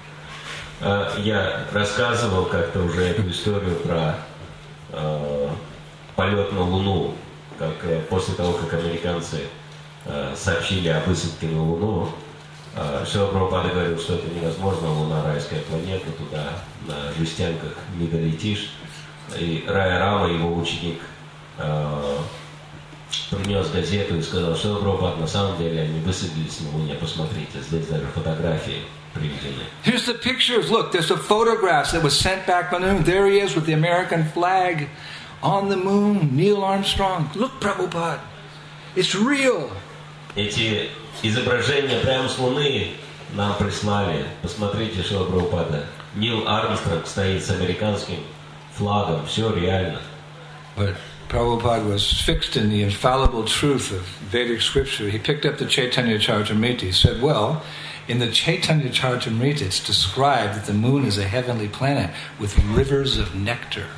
Я рассказывал как-то уже эту историю про полет на Луну. как э, после того, как американцы э, сообщили о высадке на Луну, э, Шрила Прабхупада говорил, что это невозможно, Луна райская планета, туда на жестянках не долетишь. И Рая Рама, его ученик, э, принес газету и сказал, что Прабхупад, на самом деле они высадились на Луне, посмотрите, здесь даже фотографии приведены.
Here's the pictures. Look, there's the photographs that was sent back from the moon. There he is with the American flag on the moon. Neil Armstrong. Look, Prabhupada. It's real.
Эти изображения прямо с Луны нам прислали. Посмотрите, Шрила Прабхупада. Нил Армстронг стоит с американским флагом. Все реально.
But Prabhupada was fixed in the infallible truth of Vedic scripture. He picked up the Chaitanya Charitamrita. He said, well, in the Chaitanya Charitamrita, it's described that the moon is a heavenly planet with rivers of nectar.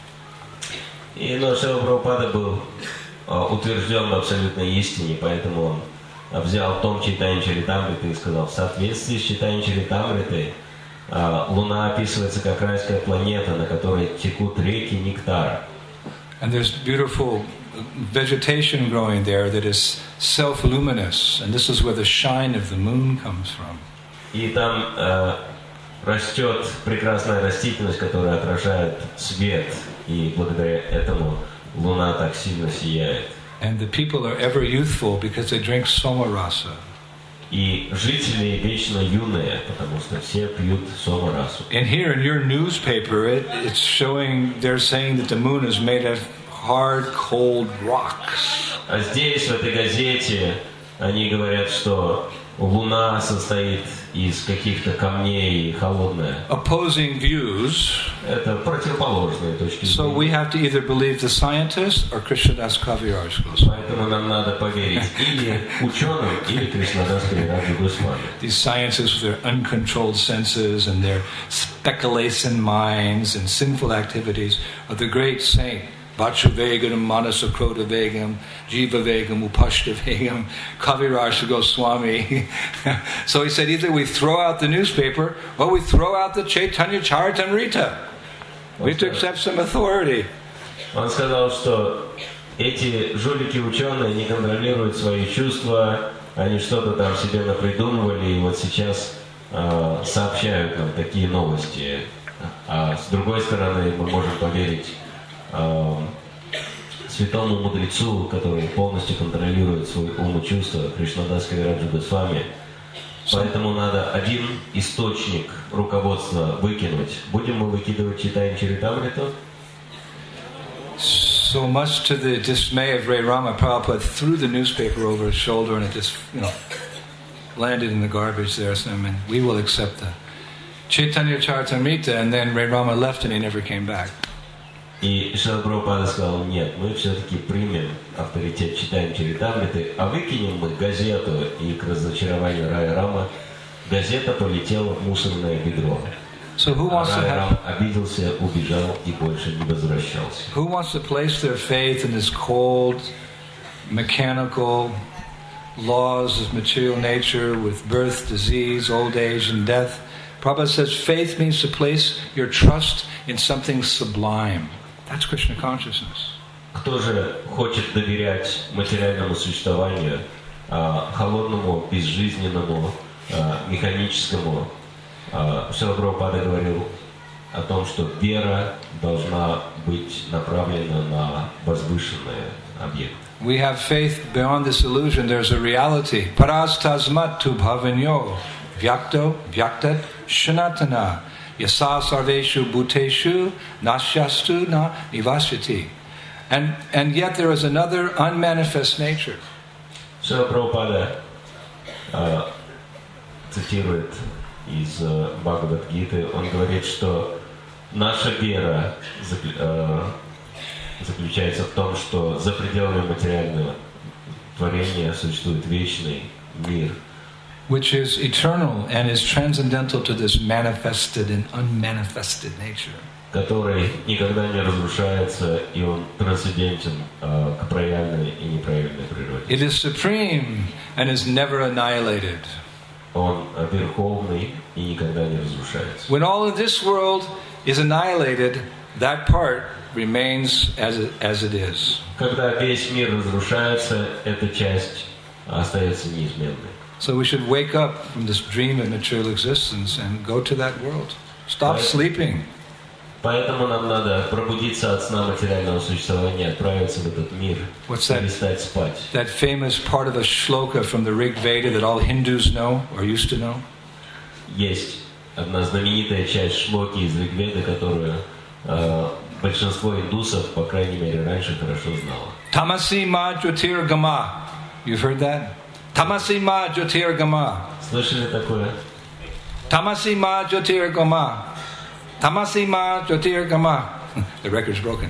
И но Шрила Прабхупада был uh, утвержден в абсолютной истине, поэтому он взял том Чайтанья Чаритамриты и сказал, в соответствии с Чайтанья Чаритамритой uh, Луна описывается как райская планета, на которой текут реки нектара.
And there's beautiful vegetation growing there that is self-luminous, and this is where the shine of the moon comes from.
И там э, растет прекрасная растительность, которая отражает свет, и благодаря этому Луна так сильно сияет.
And the people are ever youthful because they drink somarasa.
И жители вечно юные, потому что все пьют сомарасу.
And here in your newspaper, it, it's showing, they're saying that the moon is made of hard, cold rocks.
А здесь, в этой газете, они говорят, что Луна состоит из каких-то камней и холодная.
Opposing views.
Это противоположные точки зрения.
So we have to either believe the scientists or Krishnadas Kaviraj.
Поэтому нам надо поверить или ученым, или Кришнадас Кавираджу Госвами.
These scientists with their uncontrolled senses and their speculation minds and sinful activities are the great saint. Vachuveganam, Manasakrodavegam, Jivavegam, Upashtavegam, Kaviraj Goswami. So he said either we throw out the newspaper or we throw out the Chaitanya Charitamrita. We have to accept some authority.
Он сказал, что эти жулики-ученые не контролируют свои чувства, они что-то там себе напридумывали, и вот сейчас э, сообщают нам такие новости. А с другой стороны, мы можем поверить святому мудрецу, который полностью контролирует свой ум и чувства, Кришнадас Кавираджу Госвами. Поэтому надо один источник руководства выкинуть. Будем мы выкидывать Чайтанья Чаритамриту?
So much to the dismay of Ray Rama, Prabhupada threw the newspaper over his shoulder and it just, you know, landed in the garbage there. So I mean, we will accept the Chaitanya Charitamrita, and then Ray Rama left and he never came back.
И Шрила Прабхупада сказал, нет, мы все-таки примем авторитет Чайтанья Чаритамриты, а выкинем мы газету, и к разочарованию Рая Рама газета полетела в мусорное ведро.
So who wants
а
to
Рая Рам
have,
обиделся, убежал и больше не возвращался.
who wants to place their faith in this cold, mechanical laws of material nature with birth, disease, old age, and death? Prabhupada says faith means to place your trust in something sublime. That's Krishna consciousness.
Кто же хочет доверять материальному существованию, а, холодному, безжизненному, а, механическому? А, Шрила Прабхупада говорил о том, что вера должна быть направлена на возвышенные объекты.
We have faith beyond this illusion. There's a reality. Paras tasmat tu bhavanyo vyakto vyaktat shanatana. Yasa sarveshu bhuteshu nasyastu na nivashyati. And, and yet there is another unmanifest nature.
Шрила Прабхупада э, цитирует из э, Бхагавад-гиты, он говорит, что наша вера заклю, э, заключается в том, что за пределами материального творения существует вечный мир,
which is eternal and is transcendental to this manifested and unmanifested nature.
который никогда не разрушается, и он трансцендентен э, к проявленной и непроявленной природе.
It is supreme and is never annihilated.
Он верховный и никогда не разрушается.
When all of this world is annihilated, that part remains as it, as it is.
Когда весь мир разрушается, эта часть остается неизменной.
So we should wake up from this dream of material existence and go to that world. Stop sleeping.
Поэтому нам надо пробудиться от сна материального существования, отправиться в этот мир, перестать спать.
That famous part of a shloka from the Rig Veda that all Hindus know or used to know?
Есть одна знаменитая часть шлоки из Ригведы, которую э, большинство индусов, по крайней мере, раньше хорошо знало.
Tamasi ma jyotir gama. You've heard that? Tamasi ma jyotir gama.
Слышали такое?
Tamasi ma jyotir gama. Tamasi ma jyotir gama. The record's broken.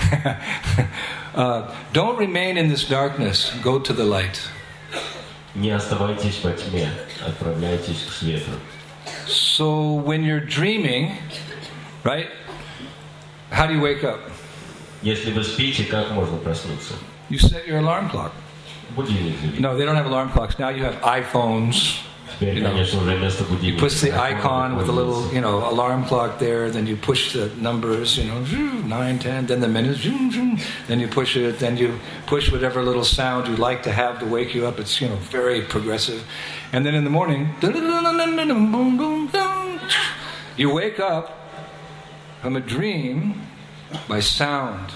uh, don't remain in this darkness. Go to the light.
Не оставайтесь во тьме, отправляйтесь к свету.
So when you're dreaming, right? How do you wake up?
Если вы спите, как можно проснуться?
You set your alarm clock.
Будильник заведите.
No, they don't have alarm clocks. Now you have iPhones.
Теперь, конечно, уже вместо будильника.
You push the icon with a little, you know, alarm clock there. Then you push the numbers, you know, nine, ten. Then the minutes. Then you push it. Then you push whatever little sound you like to have to wake you up. It's, you know, very progressive. And then in the morning, you wake up from a dream by sound.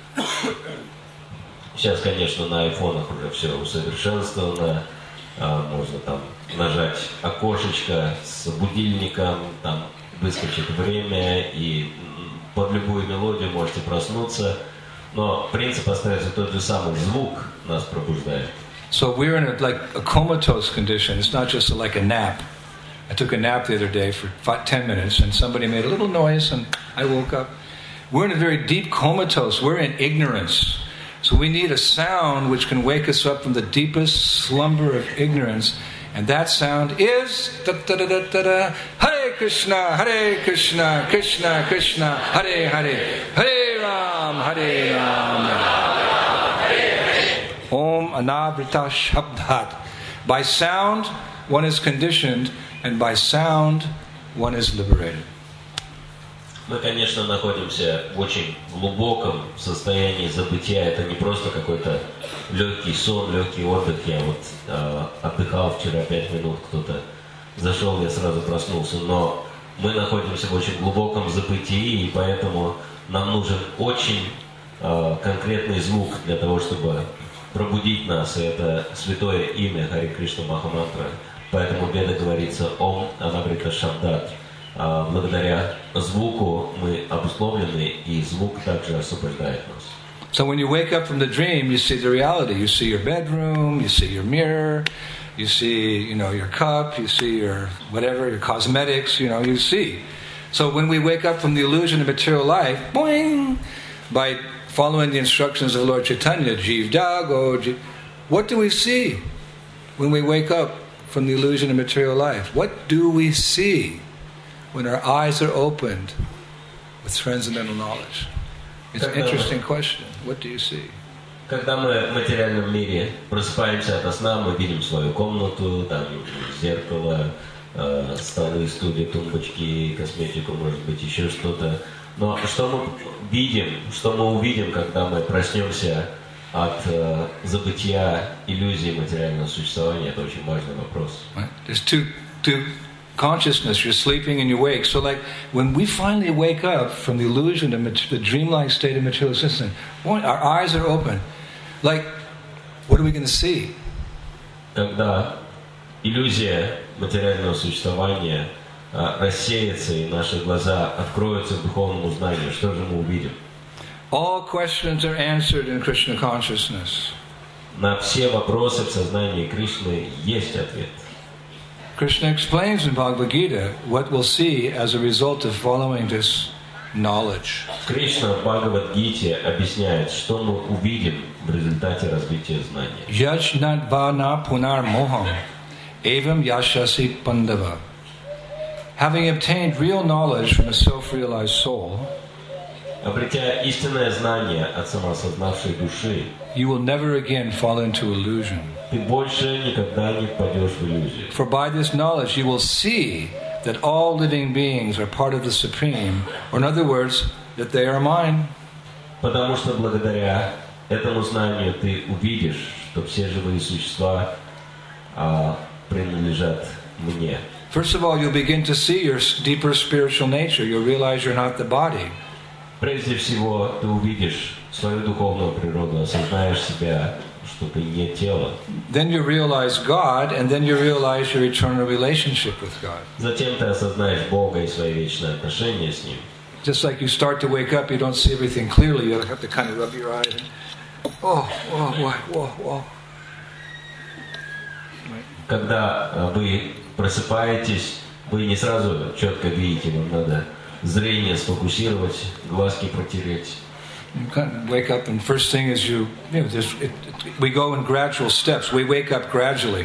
Сейчас, конечно, на айфонах уже все усовершенствовано. Можно там нажать окошечко с будильником, там выскочит время, и под любую мелодию можете проснуться. Но принцип остается тот же самый, звук нас пробуждает.
So we're in a, like a comatose condition. It's not just like a nap. I took a nap the other day for five, ten minutes, and somebody made a little noise, and I woke up. We're in a very deep comatose. We're in ignorance. So we need a sound which can wake us up from the deepest slumber of ignorance. And that sound is da, da, da, da, da, da, Hare Krishna, Hare Krishna, Krishna Krishna, Hare Hare, Hare Ram, Hare Ram. Om Anavrita Shabdat. By sound, one is conditioned, and by sound, one is liberated.
Мы, конечно, находимся в очень глубоком состоянии забытия. Это не просто какой-то легкий сон, легкий отдых. Я вот э, отдыхал вчера пять минут, кто-то зашел, я сразу проснулся. Но мы находимся в очень глубоком забытии, и поэтому нам нужен очень э, конкретный звук для того, чтобы пробудить нас. И это святое имя Харе Кришна Махамантра. Поэтому в Ведах говорится «Ом Анаврита Шабдат». Благодаря звуку мы обусловлены, и звук также освобождает нас.
So when you wake up from the dream, you see the reality. You see your bedroom, you see your mirror, you see, you know, your cup, you see your whatever, your cosmetics, you know, you see. So when we wake up from the illusion of material life, boing, by following the instructions of Lord Chaitanya, Jeev Dago, Jeev, what do we see when we wake up from the illusion of material life? What do we see when our eyes are opened with transcendental knowledge? It's an interesting question. What do you see?
Когда мы в материальном мире просыпаемся ото сна, мы видим свою комнату, там зеркало, э, столы, стулья, тумбочки, косметику, может быть, еще что-то. Но что мы видим, что мы увидим, когда мы проснемся от э, забытия иллюзии материального существования, это очень важный вопрос.
There's two, two consciousness, you're sleeping and you wake. So like when we finally wake up from the illusion of the dreamlike state of material existence, our eyes are open. Like, what are we going to see?
Когда иллюзия материального существования э, рассеется и наши глаза откроются к духовному знанию, что же мы увидим?
All questions are answered in Krishna consciousness.
На все вопросы в сознании Кришны есть ответ.
Krishna explains in Bhagavad Gita what we'll see as a result of following this knowledge.
Кришна в Бхагавад-гите объясняет, что мы увидим в результате развития знания.
Yajnadvana punar moham evam yashasi pandava. Having obtained real knowledge from a self-realized soul,
обретя истинное знание от самоосознавшей души,
you will never again fall into illusion.
ты больше никогда не впадешь в иллюзию.
For by this knowledge you will see that all living beings are part of the Supreme, or in other words, that they are mine.
Потому что благодаря этому знанию ты увидишь, что все живые существа а, принадлежат мне.
First of all, you'll begin to see your deeper spiritual nature. You'll realize you're not the body.
Прежде всего, ты увидишь свою духовную природу, осознаешь себя, что ты не тело.
Then you realize God, and then you realize your eternal relationship with God.
Затем ты осознаешь Бога и свои вечные отношения с Ним.
Just like you start to wake up, you don't see everything clearly. You have to kind of rub your eyes. And, oh, whoa, whoa, whoa, whoa.
Когда вы просыпаетесь, вы не сразу четко видите, вам надо зрение сфокусировать, глазки протереть.
You kind of wake up, and first thing is you, you know, there's, it, it, we go in gradual steps. We wake up gradually.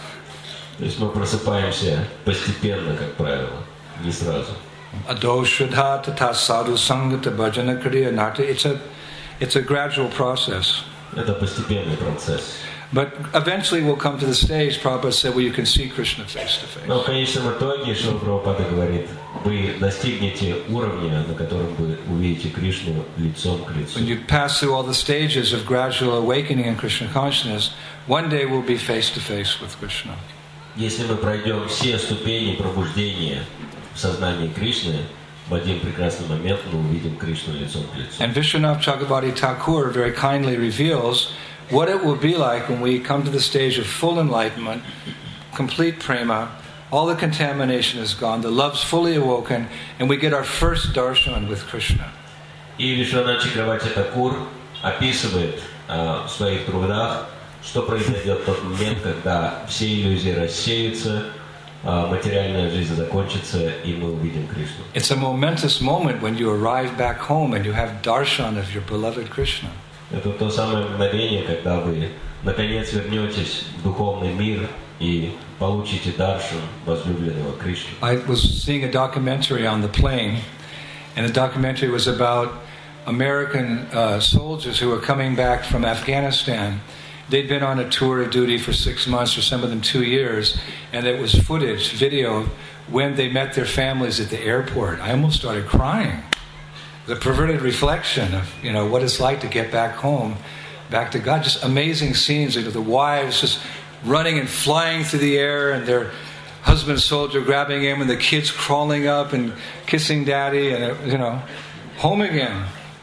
То есть мы просыпаемся постепенно, как правило, не сразу.
Ado shraddha tata sadhu sangata bhajana kriya nata. It's a, it's a gradual process.
Это постепенный процесс.
But eventually we'll come to the stage, Prabhupada said, where you can see Krishna face to face.
Но в конечном итоге, Шрила Прабхупада говорит, вы достигнете уровня, на котором вы увидите Кришну лицом к лицу.
When you pass through all the stages of gradual awakening in Krishna consciousness, one day we'll be face to face with Krishna.
Если мы пройдем все ступени пробуждения в сознании Кришны, в один прекрасный момент мы увидим Кришну лицом к лицу.
And Vishwanath Chakrabarti Thakur very kindly reveals what it will be like when we come to the stage of full enlightenment, complete prema, all the contamination is gone, the love's fully awoken, and we get our first darshan with Krishna.
И Вишванат Чакраварти Такур описывает э, в своих трудах, что произойдет в тот момент, когда все иллюзии рассеются, э, материальная жизнь закончится, и мы увидим Кришну.
It's a momentous moment when you arrive back home and you have darshan of your beloved Krishna.
Это то самое мгновение, когда вы наконец вернетесь в духовный мир и получите даршан возлюбленного Кришны.
I was seeing a documentary on the plane, and the documentary was about American uh, soldiers who were coming back from Afghanistan. They'd been on a tour of duty for six months, or some of them two years, and it was footage, video, when they met their families at the airport. I almost started crying. The perverted reflection of, you know, what it's like to get back home, back to God. Just amazing scenes. You know, the wives just running and flying through the air, and their husband soldier grabbing him, and the kids crawling up and kissing daddy, and, you know, home again.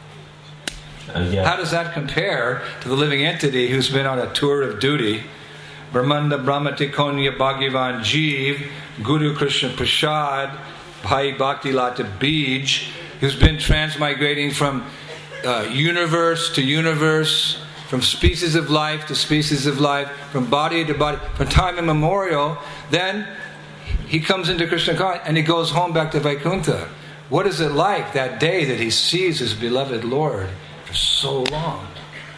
Uh, yeah.
How does that compare to the living entity who's been on a tour of duty? Brahmanda Brahmati Konya Bhagavan Jeev, Guru Krishna Prasad, Bhai Bhakti Lata Bij, who's been transmigrating from uh, universe to universe, from species of life to species of life, from body to body, from time immemorial. Then he comes into Krishna consciousness and he goes home back to Vaikuntha. What is it like that day that he sees his beloved Lord for so long?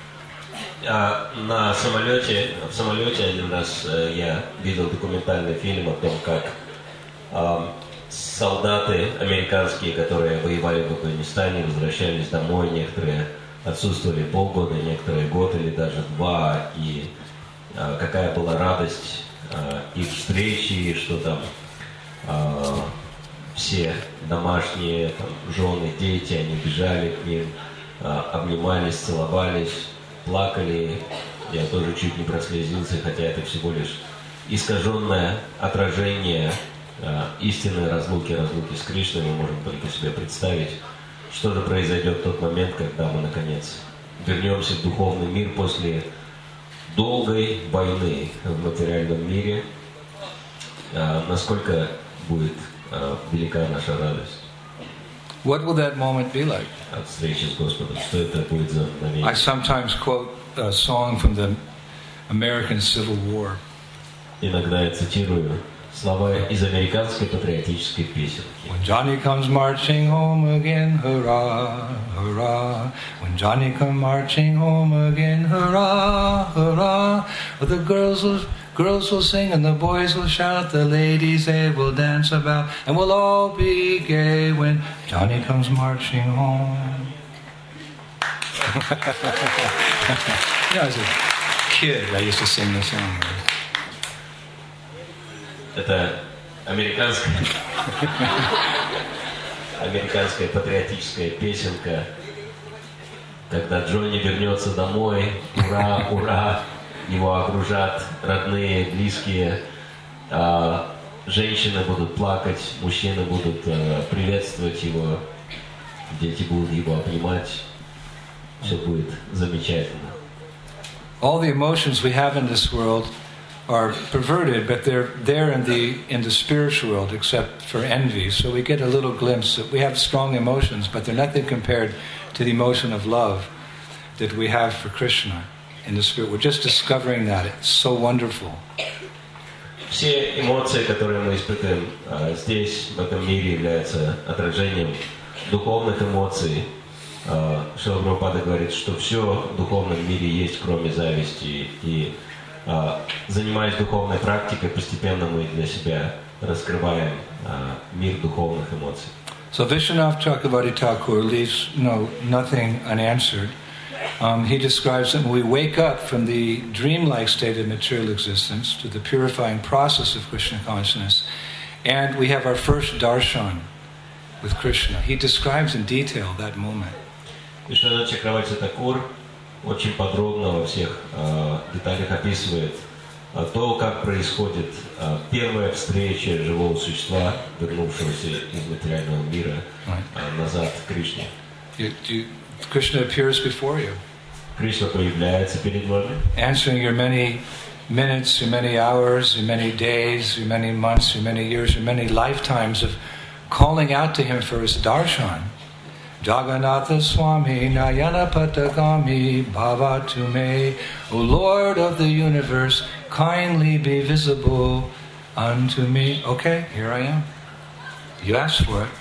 А на самолете, в самолете один раз э, я видел документальный фильм о том, как э, солдаты американские, которые воевали в Афганистане, возвращались домой, некоторые отсутствовали полгода, некоторые год или даже два, и э, какая была радость э, их встречи, и что там э, все домашние, там, жены, дети, они бежали к ним, э, обнимались, целовались, плакали. Я тоже чуть не прослезился, хотя это всего лишь искаженное отражение э, истинной разлуки, разлуки с Кришной. Мы можем только себе представить, что же произойдет в тот момент, когда мы, наконец, вернемся в духовный мир после долгой войны в материальном мире. Э, насколько будет э, велика наша радость.
What will that moment be like?
От встречи с Господом. Что это будет за мгновение?
I sometimes quote a song from the American Civil War.
Иногда я цитирую слова из американской патриотической песенки.
When Johnny comes marching home again, hurrah, hurrah. When Johnny comes marching home again, hurrah, hurrah. Well, the girls will, girls will sing and the boys will shout. The ladies, they will dance about. And we'll all be gay when Johnny comes marching home. You know, as a kid, I used to sing this song.
Это американская, американская патриотическая песенка. Когда Джонни вернется домой, ура, ура, его окружат родные, близкие, а женщины будут плакать, мужчины будут а, приветствовать его, дети будут его обнимать, все будет замечательно.
All the emotions we have in this world are perverted, but they're there in the in the spiritual world, except for envy. So we get a little glimpse that we have strong emotions, but they're nothing compared to the emotion of love that we have for Krishna in the spirit. We're just discovering that. It's so wonderful.
Все эмоции, которые мы испытываем а, здесь, в этом мире, являются отражением духовных эмоций. Шрила Прабхупада говорит, что все в духовном мире есть, кроме зависти. И а, занимаясь духовной практикой, постепенно мы для себя раскрываем а, мир духовных эмоций.
So Vishwanath Chakravarti Thakur leaves no nothing unanswered. Um, he describes that when we wake up from the dreamlike state of material existence to the purifying process of Krishna consciousness, and we have our first darshan with Krishna. He describes in detail that moment.
Вишванат Чакраварти Такур очень подробно во всех э, деталях описывает э, то, как происходит э, первая встреча живого существа, вернувшегося из материального мира э, назад к Кришне.
You, you, Krishna appears before you,
Кришна появляется перед вами,
answering your many minutes, your many hours, your many days, your many months, your many years, your many lifetimes of calling out to him for his darshan. Jagannatha Swami Nayana Patagami Bhava to me, O Lord of the universe, kindly be visible unto me. Okay, here I am. You asked for it.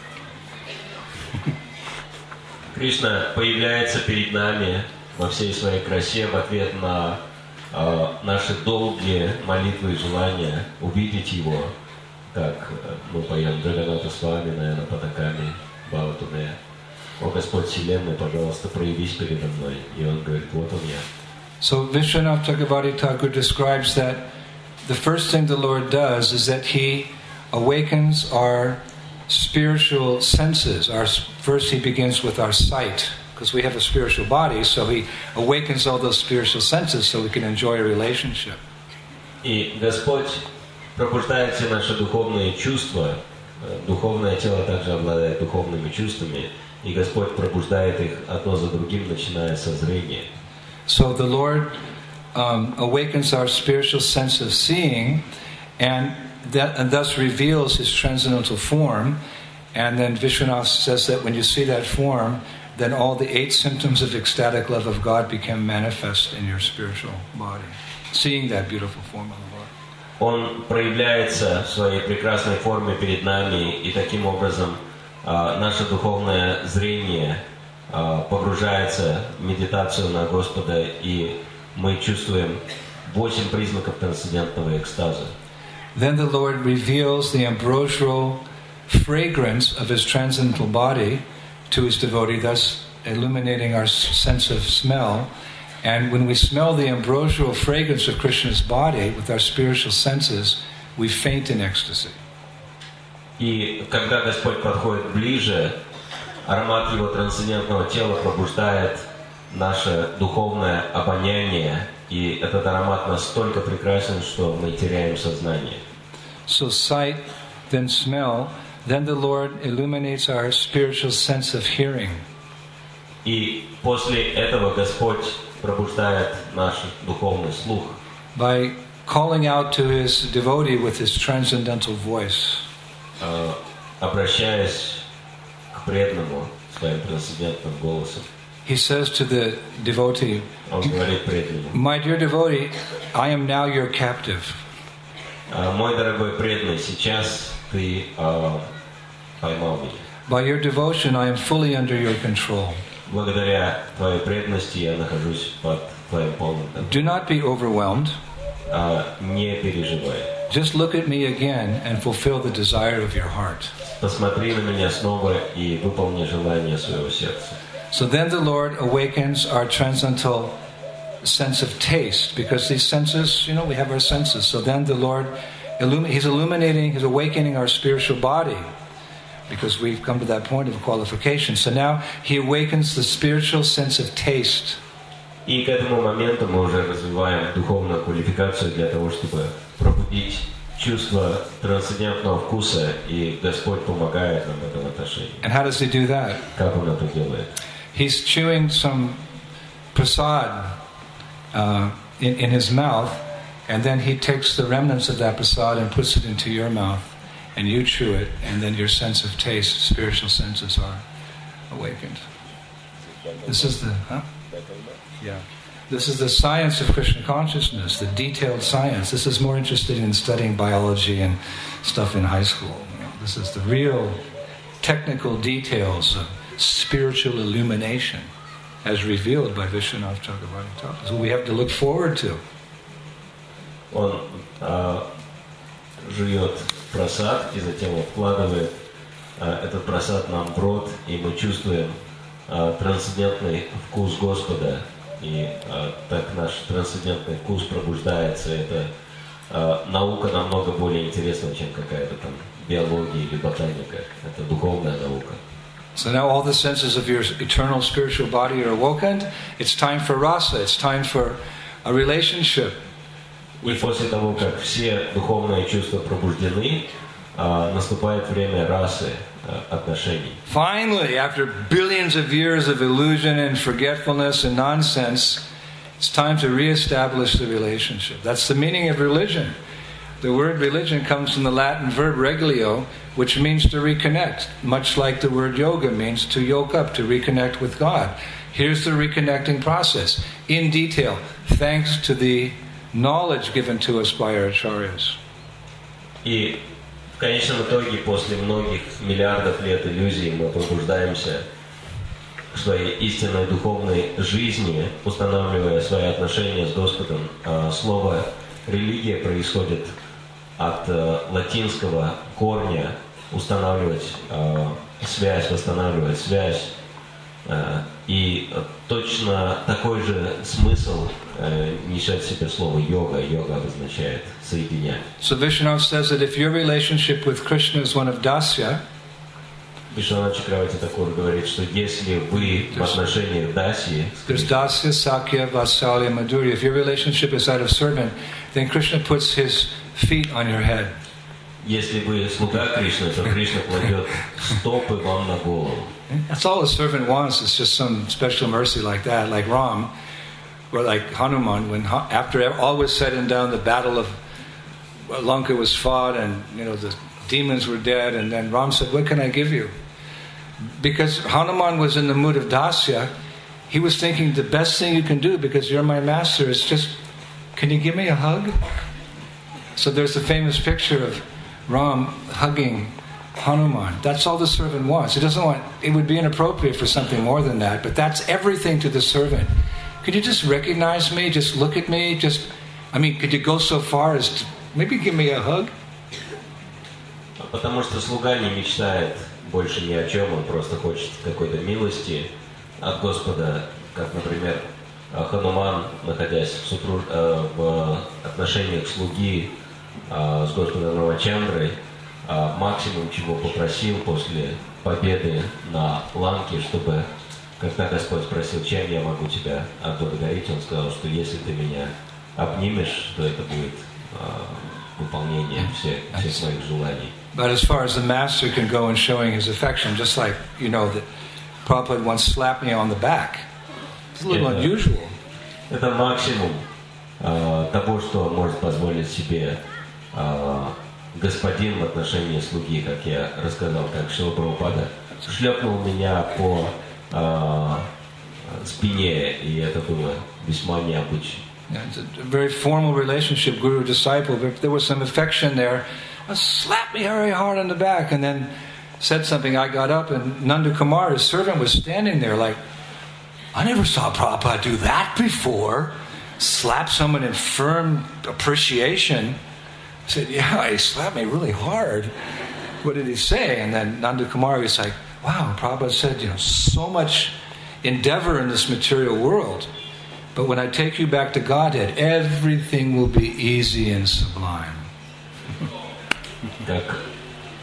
Кришна появляется перед нами во всей своей красе в ответ на э, наши долгие молитвы и желания увидеть Его, как мы поем Джаганната Свами Наяна Патаками Бхава Туме. О Господь Вселенной, пожалуйста, проявись передо мной. И он говорит, вот он я.
So Vishwanath Chakravarti Thakur describes that the first thing the Lord does is that He awakens our spiritual senses. Our, first He begins with our sight, because we have a spiritual body, so He awakens all those spiritual senses so we can enjoy a relationship.
И Господь пробуждает все наши духовные чувства. Духовное тело также обладает духовными чувствами. И Господь пробуждает их одно за другим, начиная со зрения.
So the Lord um, awakens our spiritual sense of seeing, and that and thus reveals His transcendental form. And then Vishwanath says that when you see that form, then all the eight symptoms of ecstatic love of God become manifest in your spiritual body. Seeing that beautiful form of the Lord.
Он проявляется в своей прекрасной форме перед нами, и таким образом наше духовное зрение погружается в медитацию на Господа, и мы чувствуем восемь признаков трансцендентного экстаза.
Then the Lord reveals the ambrosial fragrance of His transcendental body to His devotee, thus illuminating our sense of smell. And when we smell the ambrosial fragrance of Krishna's body with our spiritual senses, we faint in ecstasy.
И когда Господь подходит ближе, аромат Его трансцендентного тела пробуждает наше духовное обоняние, и этот аромат настолько прекрасен, что мы теряем сознание.
So sight, then smell, then the Lord illuminates our spiritual sense of hearing.
И после этого Господь пробуждает наш духовный слух.
By calling out to His devotee with His transcendental voice.
Обращаясь к преданному своим трансцендентным голосом.
He says to the devotee,
Он говорит преданному,
My dear devotee, I am now your captive.
Мой дорогой преданный, сейчас ты uh, поймал меня.
By your devotion, I am fully under your control.
Благодаря твоей преданности я нахожусь под твоим полным контролем.
Do not be overwhelmed.
Uh, не переживай.
Just look at me again and fulfill the desire of your heart.
Посмотри на меня снова и выполни желание своего сердца.
So then the Lord awakens our transcendental sense of taste, because these senses, you know, we have our senses. So then the Lord, illumi- He's illuminating, He's awakening our spiritual body because we've come to that point of qualification. So now he awakens the spiritual sense of taste.
И к этому моменту мы уже развиваем духовную квалификацию для того, чтобы пробудить чувство трансцендентного вкуса, и Господь помогает нам в этом отношении.
And how does he do that?
Как Он это делает?
He's chewing some prasad uh, in, in his mouth, and then he takes the remnants of that prasad and puts it into your mouth, and you chew it, and then your sense of taste, spiritual senses are awakened. This is the, huh? Yeah. This is the science of Krishna consciousness, the detailed science. This is more interested in studying biology and stuff in high school. You know, this is the real technical details of spiritual illumination as revealed by Vishwanath Chakravarti Thakur. So we have to look forward to.
Он э, жует прасад и затем вкладывает э, этот прасад нам в рот, и мы чувствуем э, трансцендентный вкус Господа. И э, так наш трансцендентный вкус пробуждается. Это э, наука намного более интересная, чем какая-то там биология или ботаника. Это духовная наука.
So now all the senses of your eternal spiritual body are awoken. It's time for rasa. It's time for a relationship.
И после того, как все духовные чувства пробуждены, э, наступает время расы, э, отношений.
Finally, after billions of years of illusion and forgetfulness and nonsense, it's time to reestablish the relationship. That's the meaning of religion. The word religion comes from the Latin verb regilio, which means to reconnect, much like the word yoga means to yoke up, to reconnect with God. Here's the reconnecting process, in detail, thanks to the knowledge given to us by our acharyas.
И в конечном итоге, после многих миллиардов лет иллюзий, мы пробуждаемся к своей истинной духовной жизни, устанавливая свои отношения с Господом. Слово «религия» происходит от латинского корня «устанавливать связь», «восстанавливать связь». И точно такой же смысл несет в себе слово «йога». Йога обозначает «соединять».
So Vishwanath says that if your relationship with Krishna is one of dasya,
Вишванат Чакраварти Такур говорит, что если вы в отношениях даси,
there's dasya, sakya, vasalya, madhurya. If your relationship is that of servant, then Krishna puts his feet on your head.
Если вы слуга Кришны, то Кришна кладет стопы вам на голову.
That's all a servant wants. It's just some special mercy like that, like Ram, or like Hanuman. When after all was said and done, the battle of Lanka was fought, and you know the demons were dead, and then Ram said, "What can I give you?" Because Hanuman was in the mood of dasya, he was thinking the best thing you can do, because you're my master, is just, can you give me a hug? So there's a famous picture of Ram hugging Hanuman. That's all the servant wants. He doesn't want, it would be inappropriate for something more than that, but that's everything to the servant. Could you just recognize me? Just look at me? Just, I mean, could you go so far as to maybe give me a hug?
Потому что слуга не мечтает больше ни о чем, он просто хочет какой-то милости от Господа, как, например, Хануман, находясь в, супруж... в отношениях слуги с Господом Рамачандрой, максимум, чего попросил после победы на Ланке, чтобы, когда Господь спросил, чем я могу тебя отблагодарить, он сказал, что если ты меня обнимешь, то это будет выполнение всех, всех моих желаний.
But as far as the master can go in showing his affection, just like, you know, that Prabhupada once slapped me on the back. It's a little
это,
unusual.
Это максимум э, того, что может позволить себе э, господин в отношении слуги, как я рассказал, как Шрила Прабхупада шлепнул меня по э, спине, и это было весьма необычно.
Yeah, it's a very formal relationship, guru-disciple, but there was some affection there. Slapped me very hard on the back, and then said something. I got up, and Nanda Kumar, his servant, was standing there like, I never saw Prabhupada do that before. Slap someone in firm appreciation. I said, yeah, he slapped me really hard. What did he say? And then Nanda Kumar was like, wow, Prabhupada said, you know, so much endeavor in this material world. But when I take you back to Godhead, everything will be easy and sublime.
Как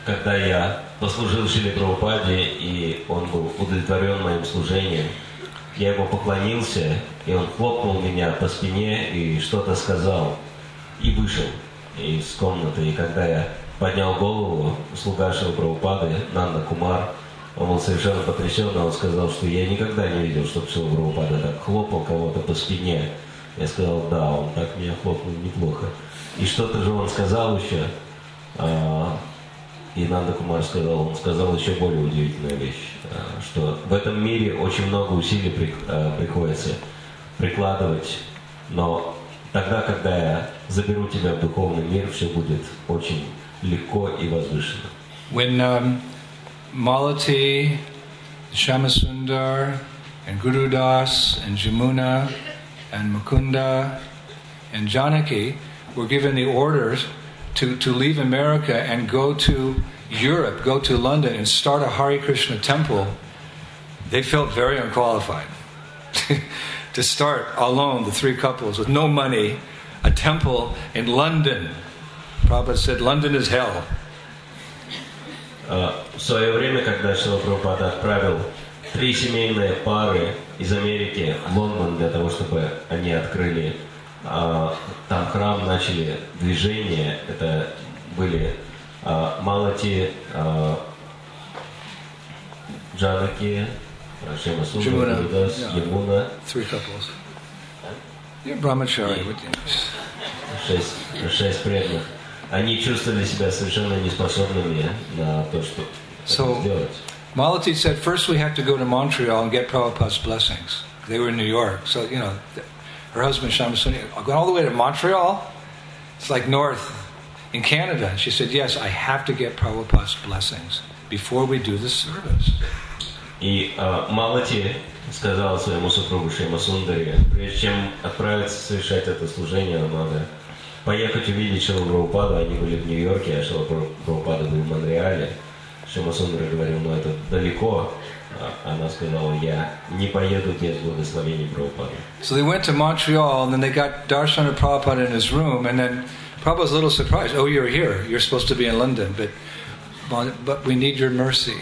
когда я послужил Шриле Прабхупаде, и он был удовлетворен моим служением, я ему поклонился, и он хлопнул меня по спине и что-то сказал, и вышел из комнаты. И когда я поднял голову, слуга Шрилы Прабхупады, Нанда Кумар, он был совершенно потрясен, он сказал, что я никогда не видел, чтобы Шрила Прабхупада так хлопал кого-то по спине. Я сказал, да, он так меня хлопнул неплохо. И что-то же он сказал еще, а, и Нанда Кумар сказал, он сказал еще более удивительную вещь, а, что в этом мире очень много усилий при, а, приходится прикладывать, но тогда, когда я заберу тебя в духовный мир, все будет очень легко и возвышенно.
When um, Malati, Shyamasundar, and Guru Das, and Jamuna, and Mukunda, and Janaki were given the orders to, to leave America and go to Europe, go to London and start a Hare Krishna temple, they felt very unqualified to start alone, the three couples, with no money, a temple in London. Prabhupada said, London is hell.
Uh, в свое время, когда Шрила Прабхупада отправил три семейные пары из Америки в Лондон для того, чтобы они открыли uh, там храм, начали движение, это были uh, Малати, uh, Джанаки, Шьямасундар, Гурудас, Ямуна.
Three couples. Yeah, Brahmachari.
Шесть, шесть преданных. Они чувствовали себя совершенно неспособными на то, что
so,
сделать.
Malati said, first we have to go to Montreal and get Prabhupada's blessings. They were in New York. So, you know, her husband, Shyamasundar, going all the way to Montreal? It's like north in Canada. She said, yes, I have to get Prabhupada's blessings before we do this service.
И uh, Малати сказал своему супругу Шьямасундаре, прежде чем отправиться совершать это служение, надо поехать увидеть Шрилу Прабхупаду. Они были в Нью-Йорке, а Шрила Прабхупада был в Монреале. Шьямасундар говорил, ну это далеко. Она сказала, я не поеду без благословения Прабхупады.
So they went to Montreal, and then they got darshan of Prabhupada in his room, and then Prabhupada was a little surprised. Oh, you're here. You're supposed to be in London, but but we need your mercy.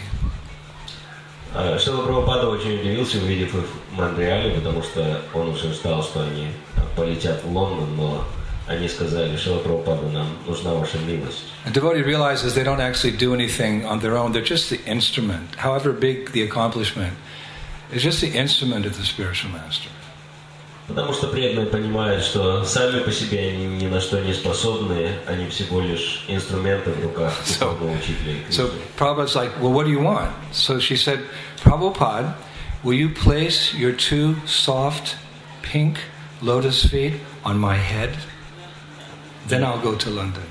Шрила Прабхупада очень удивился, увидев их в Монреале, потому что он уже ждал, что они полетят в Лондон, но они сказали, Шрила Прабхупада, нам нужна ваша милость.
A devotee realizes they don't actually do anything on their own. They're just the instrument. However big the accomplishment, it's just the instrument of the spiritual master.
Потому что преданные понимают, что сами по себе они ни на что не способны, они всего лишь инструменты в руках духовного учителя.
So Prabhupada's like, well, what do you want? So she said, Prabhupada, will you place your two soft, pink lotus feet on my head? Then I'll go to London.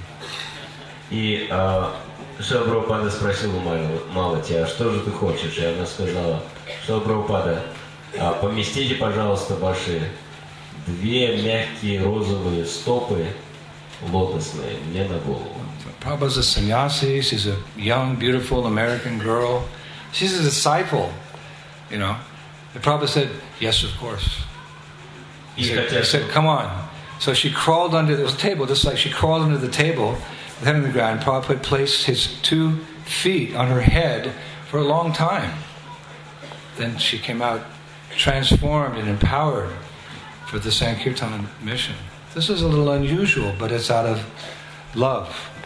И uh, Шрила Прабхупада спросил у Малати, а что же ты хочешь? И она сказала, Шрила Прабхупада, uh, поместите, пожалуйста, ваши две мягкие розовые стопы лотосные мне на голову.
Prabhupada's a sannyasi. She's a young, beautiful American girl. She's a disciple, you know. And Prabhupada said, yes, of course. He said, he said, come on. So she crawled under the table, just like she crawled under the table, with head on the ground. Prabhupada placed his two feet on her head for a long time. Then she came out transformed and empowered for the Sankirtan mission. This is a little unusual, but it's out of love.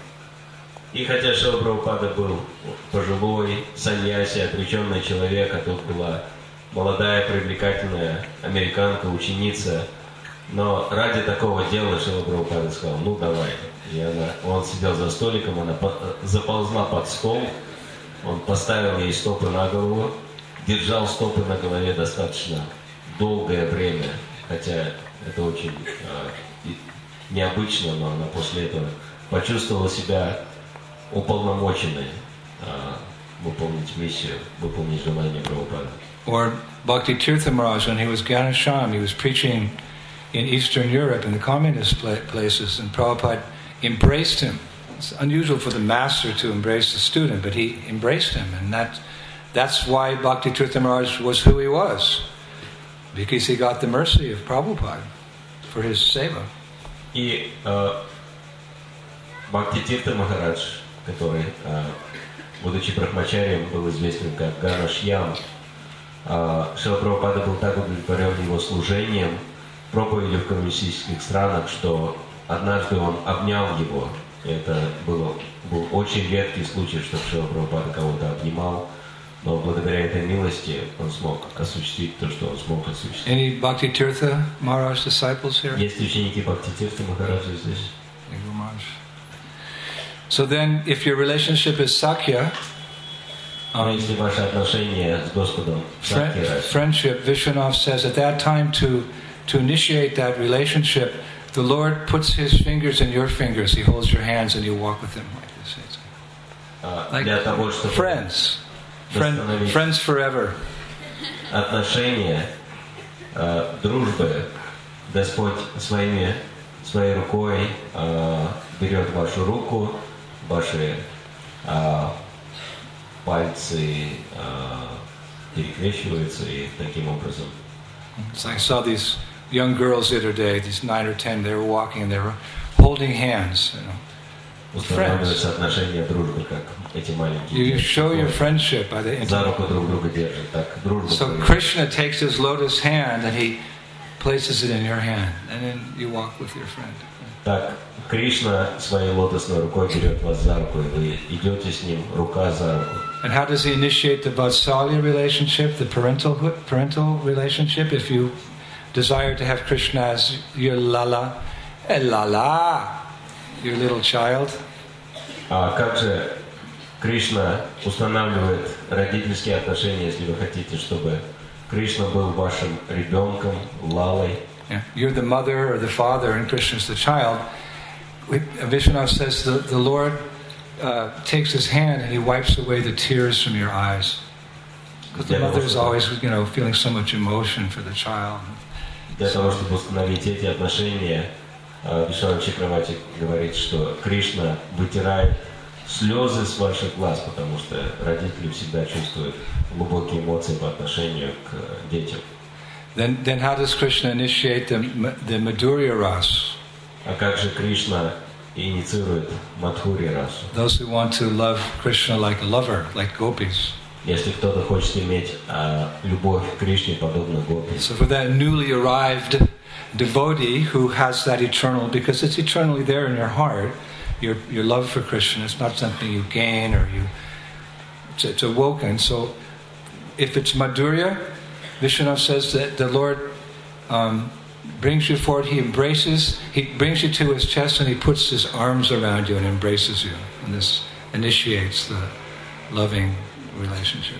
И хотя Шрила Прабхупада был пожилой, саньяси, отреченный человек, а тут была молодая, привлекательная американка, ученица, но ради такого дела Шрила Прабхупада сказал, ну давай. И она, он сидел за столиком, она по, заползла под стол, он поставил ей стопы на голову, держал стопы на голове достаточно долгое время, хотя это очень э, необычно, но она после этого почувствовала себя уполномоченной э, выполнить миссию, выполнить желание Прабхупады.
Or Bhakti Tirtha Maharaj, when he was Ganesham, he was preaching in Eastern Europe, in the communist places, and Prabhupada embraced him. It's unusual for the master to embrace the student, but he embraced him, and that, that's why Bhakti Tirtha Maharaj was who he was, because he got the mercy of Prabhupada for his seva.
И э, Бхакти Тирта Махарадж который, будучи брахмачарием, был известен как Ганашьям. Шрила Прабхупада был так удовлетворен его служением, проповедью в коммунистических странах, что однажды он обнял его. И это было, был очень редкий случай, что Шрила Прабхупада кого-то обнимал, но благодаря этой милости он смог осуществить то, что он смог осуществить.
Any Bhakti Tirtha Maharaj disciples here?
Есть ученики Бхакти Тиртха Махараджа здесь?
So then, if your relationship is Sakya,
um, если ваше отношение с Господом
friend, friendship, Vishwanath says at that time to to initiate that relationship, the Lord puts His fingers in your fingers. He holds your hands and you walk with Him like this.
Uh,
like
того,
friends, friend, friends forever.
Отношения, uh, дружбы, Господь своими своей рукой uh, берет вашу руку, ваши uh, пальцы uh, перекрещиваются и таким образом.
So I saw these young girls the other day, these nine or ten. They were walking and they were holding hands. You know,
устанавливаются отношения дружбы, как эти маленькие.
You show your friendship by the
За руку друг друга держат, так дружба.
So Krishna takes his lotus hand and he places it in your hand, and then you walk with your friend.
Так, Кришна своей лотосной рукой берет вас за руку, и вы идете с ним рука за руку.
And how does he initiate the Vatsalya relationship, the parental parental relationship? If you desire to have Krishna as your lala, eh, lala, your little child.
А как же Кришна устанавливает родительские отношения, если вы хотите, чтобы Кришна был вашим ребенком, лалой?
Yeah. You're the mother or the father, and Krishna's the child. Vishwanath says the, the Lord uh, takes his hand and he wipes away the tears from your eyes. Because the mother is always, you know, feeling so much emotion for the child.
Для того, чтобы установить эти отношения, Вишванат Чакраварти говорит, что Кришна вытирает слезы с ваших глаз, потому что родители всегда чувствуют глубокие эмоции по отношению к детям.
Then, then how does Krishna initiate the, the Madhurya Ras?
А как же Кришна инициирует Мадхурья расу?
Those who want to love Krishna like a lover, like gopis.
Если кто-то хочет иметь а, любовь к Кришне, подобно гопи.
So for that newly arrived devotee who has that eternal, because it's eternally there in your heart, your your love for Krishna, it's not something you gain or you, it's, it's awoken. So if it's Madhurya, Vishwanath says that the Lord um, brings you forward, he embraces, he brings you to his chest and he puts his arms around you and embraces you. And this initiates the loving relationship.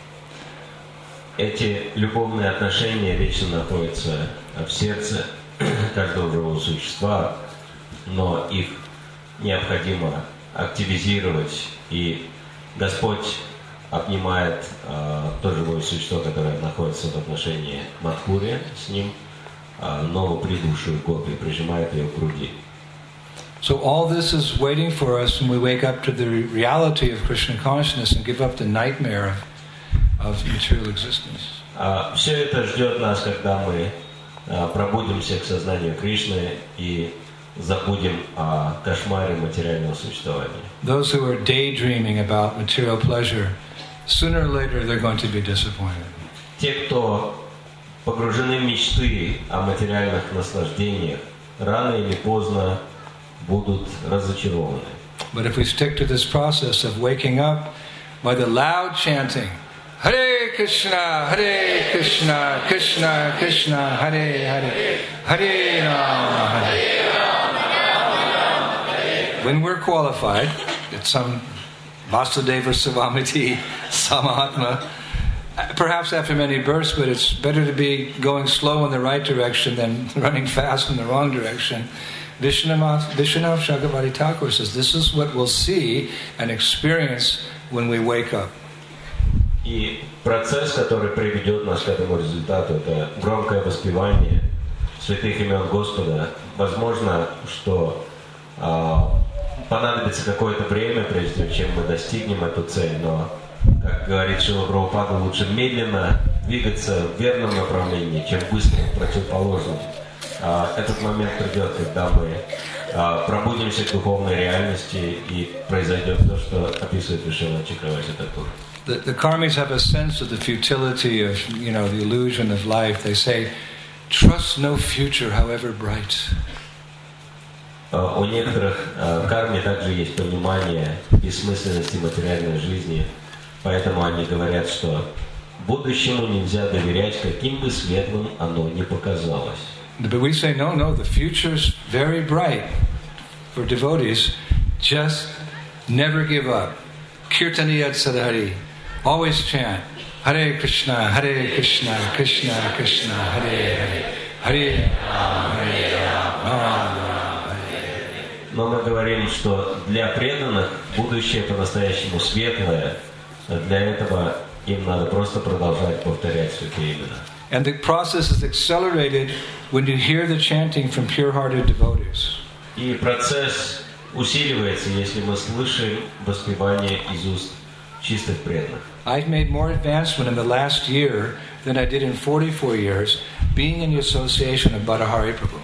Эти любовные отношения вечно находятся в сердце каждого живого существа, но их необходимо активизировать, и Господь обнимает э, то живое существо, которое находится в отношении Мадхури с ним, э, новоприбывшую гопи, и прижимает ее к груди.
So all this is waiting for us when we wake up to the reality of Krishna consciousness and give up the nightmare of, of material existence.
Uh, все это ждет нас, когда мы uh, пробудимся к сознанию Кришны и забудем о кошмаре материального существования.
Those who are daydreaming about material pleasure, sooner or later they're going to be disappointed.
Те, кто погружены в мечты о материальных наслаждениях, рано или поздно будут разочарованы.
But if we stick to this process of waking up by the loud chanting, Hare Krishna, Hare Krishna, Krishna Krishna, Hare Hare, Hare Rama, Hare Rama. When we're qualified, it's some Vasudeva Savamiti, Samahatma, perhaps after many births, but it's better to be going slow in the right direction than running fast in the wrong direction. Vishwanath Chakravarti Thakur says this is what we'll see and experience when we wake up.
И процесс, который приведет нас к этому результату, это громкое воспевание святых имен Господа. Возможно, что э, понадобится какое-то время, прежде чем мы достигнем эту цель, но, как говорит Шрила Прабхупада, лучше медленно двигаться в верном направлении, чем быстро в противоположном. Этот момент придет, когда мы пробудимся к духовной реальности и произойдет то, что описывает Вишванатха Чакраварти Такур.
The, the karmis have a sense of the futility of, you know, the illusion of life. They say, trust no future, however bright.
У некоторых в карме также есть понимание бессмысленности материальной жизни, поэтому они говорят, что будущему нельзя доверять, каким бы светлым оно ни показалось.
But we say, no, no, the future's very bright. For devotees, just never give up. Kirtaniyat Sadhari. Always chant, Hare Krishna, Hare Krishna, Krishna Krishna, Hare Hare, Hare Rama, Hare Rama, Hare.
Но мы говорим, что для преданных будущее по-настоящему светлое. Для этого им надо просто продолжать повторять святые имена.
And the process is accelerated when you hear the chanting from pure-hearted devotees.
И процесс усиливается, если мы слышим воспевание из уст чистых преданных.
I've made more advancement in the last year than I did in forty-four years, being in the association of Bhattahari Prabhu.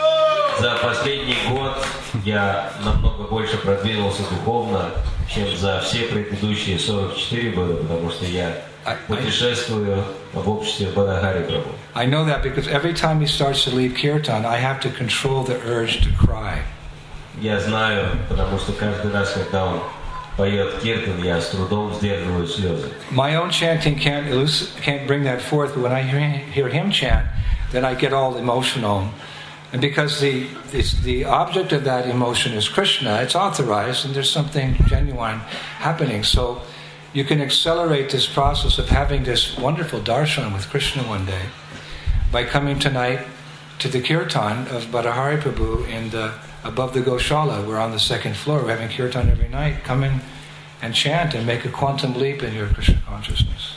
За последний год я намного больше продвинулся духовно, чем за все предыдущие сорок четыре года, потому что я путешествую в обществе Бхаттахари Прабhu.
I know that because every time he starts to lead kirtan, I have to control the urge to cry.
Я знаю, потому что каждый раз, когда он поет киртан, я с трудом сдерживаю слезы.
My own chanting can't can't bring that forth, but when I hear, hear him chant, then I get all emotional. And because the the object of that emotion is Krishna, it's authorized, and there's something genuine happening. So you can accelerate this process of having this wonderful darshan with Krishna one day by coming tonight to the kirtan of Bhattahari Prabhu in the above the Goshala. We're on the second floor. We're having kirtan every night. Come in and chant and make a quantum leap in your Krishna consciousness.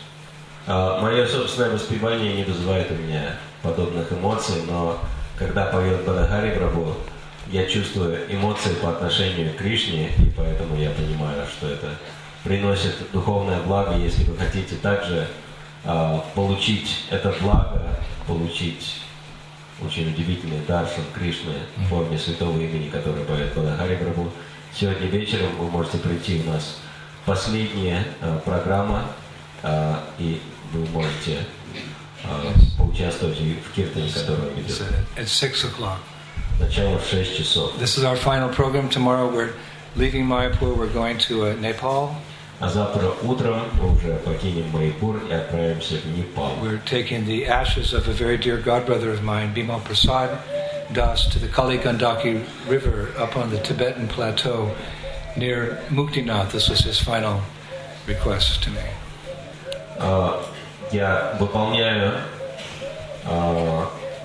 Мое собственное воспевание не вызывает у меня подобных эмоций, но когда поет Бхаттахари Прабhu, я чувствую эмоции по отношению к Кришне, и поэтому я понимаю, что это приносит духовное благо. Если вы хотите также э, получить это благо, получить очень удивительный даршан Кришны в форме святого имени, который поет Бхаттахари Прабhu, сегодня вечером вы можете прийти, у нас последняя э, программа, э, и вы можете Uh, поучаствовать в киртане, который он ведет.
At six o'clock.
Начало в шесть часов.
This is our final program. Tomorrow we're leaving Mayapur. We're going to uh, Nepal.
А завтра утром мы уже покинем Майяпур и отправимся в Непал.
We're taking the ashes of a very dear godbrother of mine, Bimal Prasad Das, to the Kali Gandaki River up on the Tibetan plateau near Muktinath. This was his final request to me.
Uh, Я выполняю э,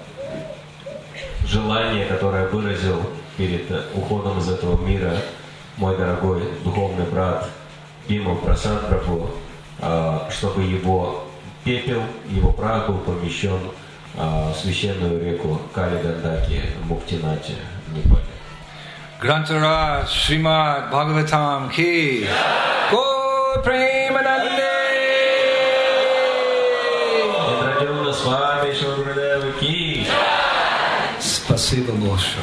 желание, которое выразил перед уходом из этого мира мой дорогой духовный брат Бимал Прасад Прабху, э, чтобы его пепел, его прах был помещен э, в священную реку Кали Гандаки в Муктинате, в Непале.
Грантарaj Шримад Бхагаватам Ки Гаур Премананде. Спасибо большое.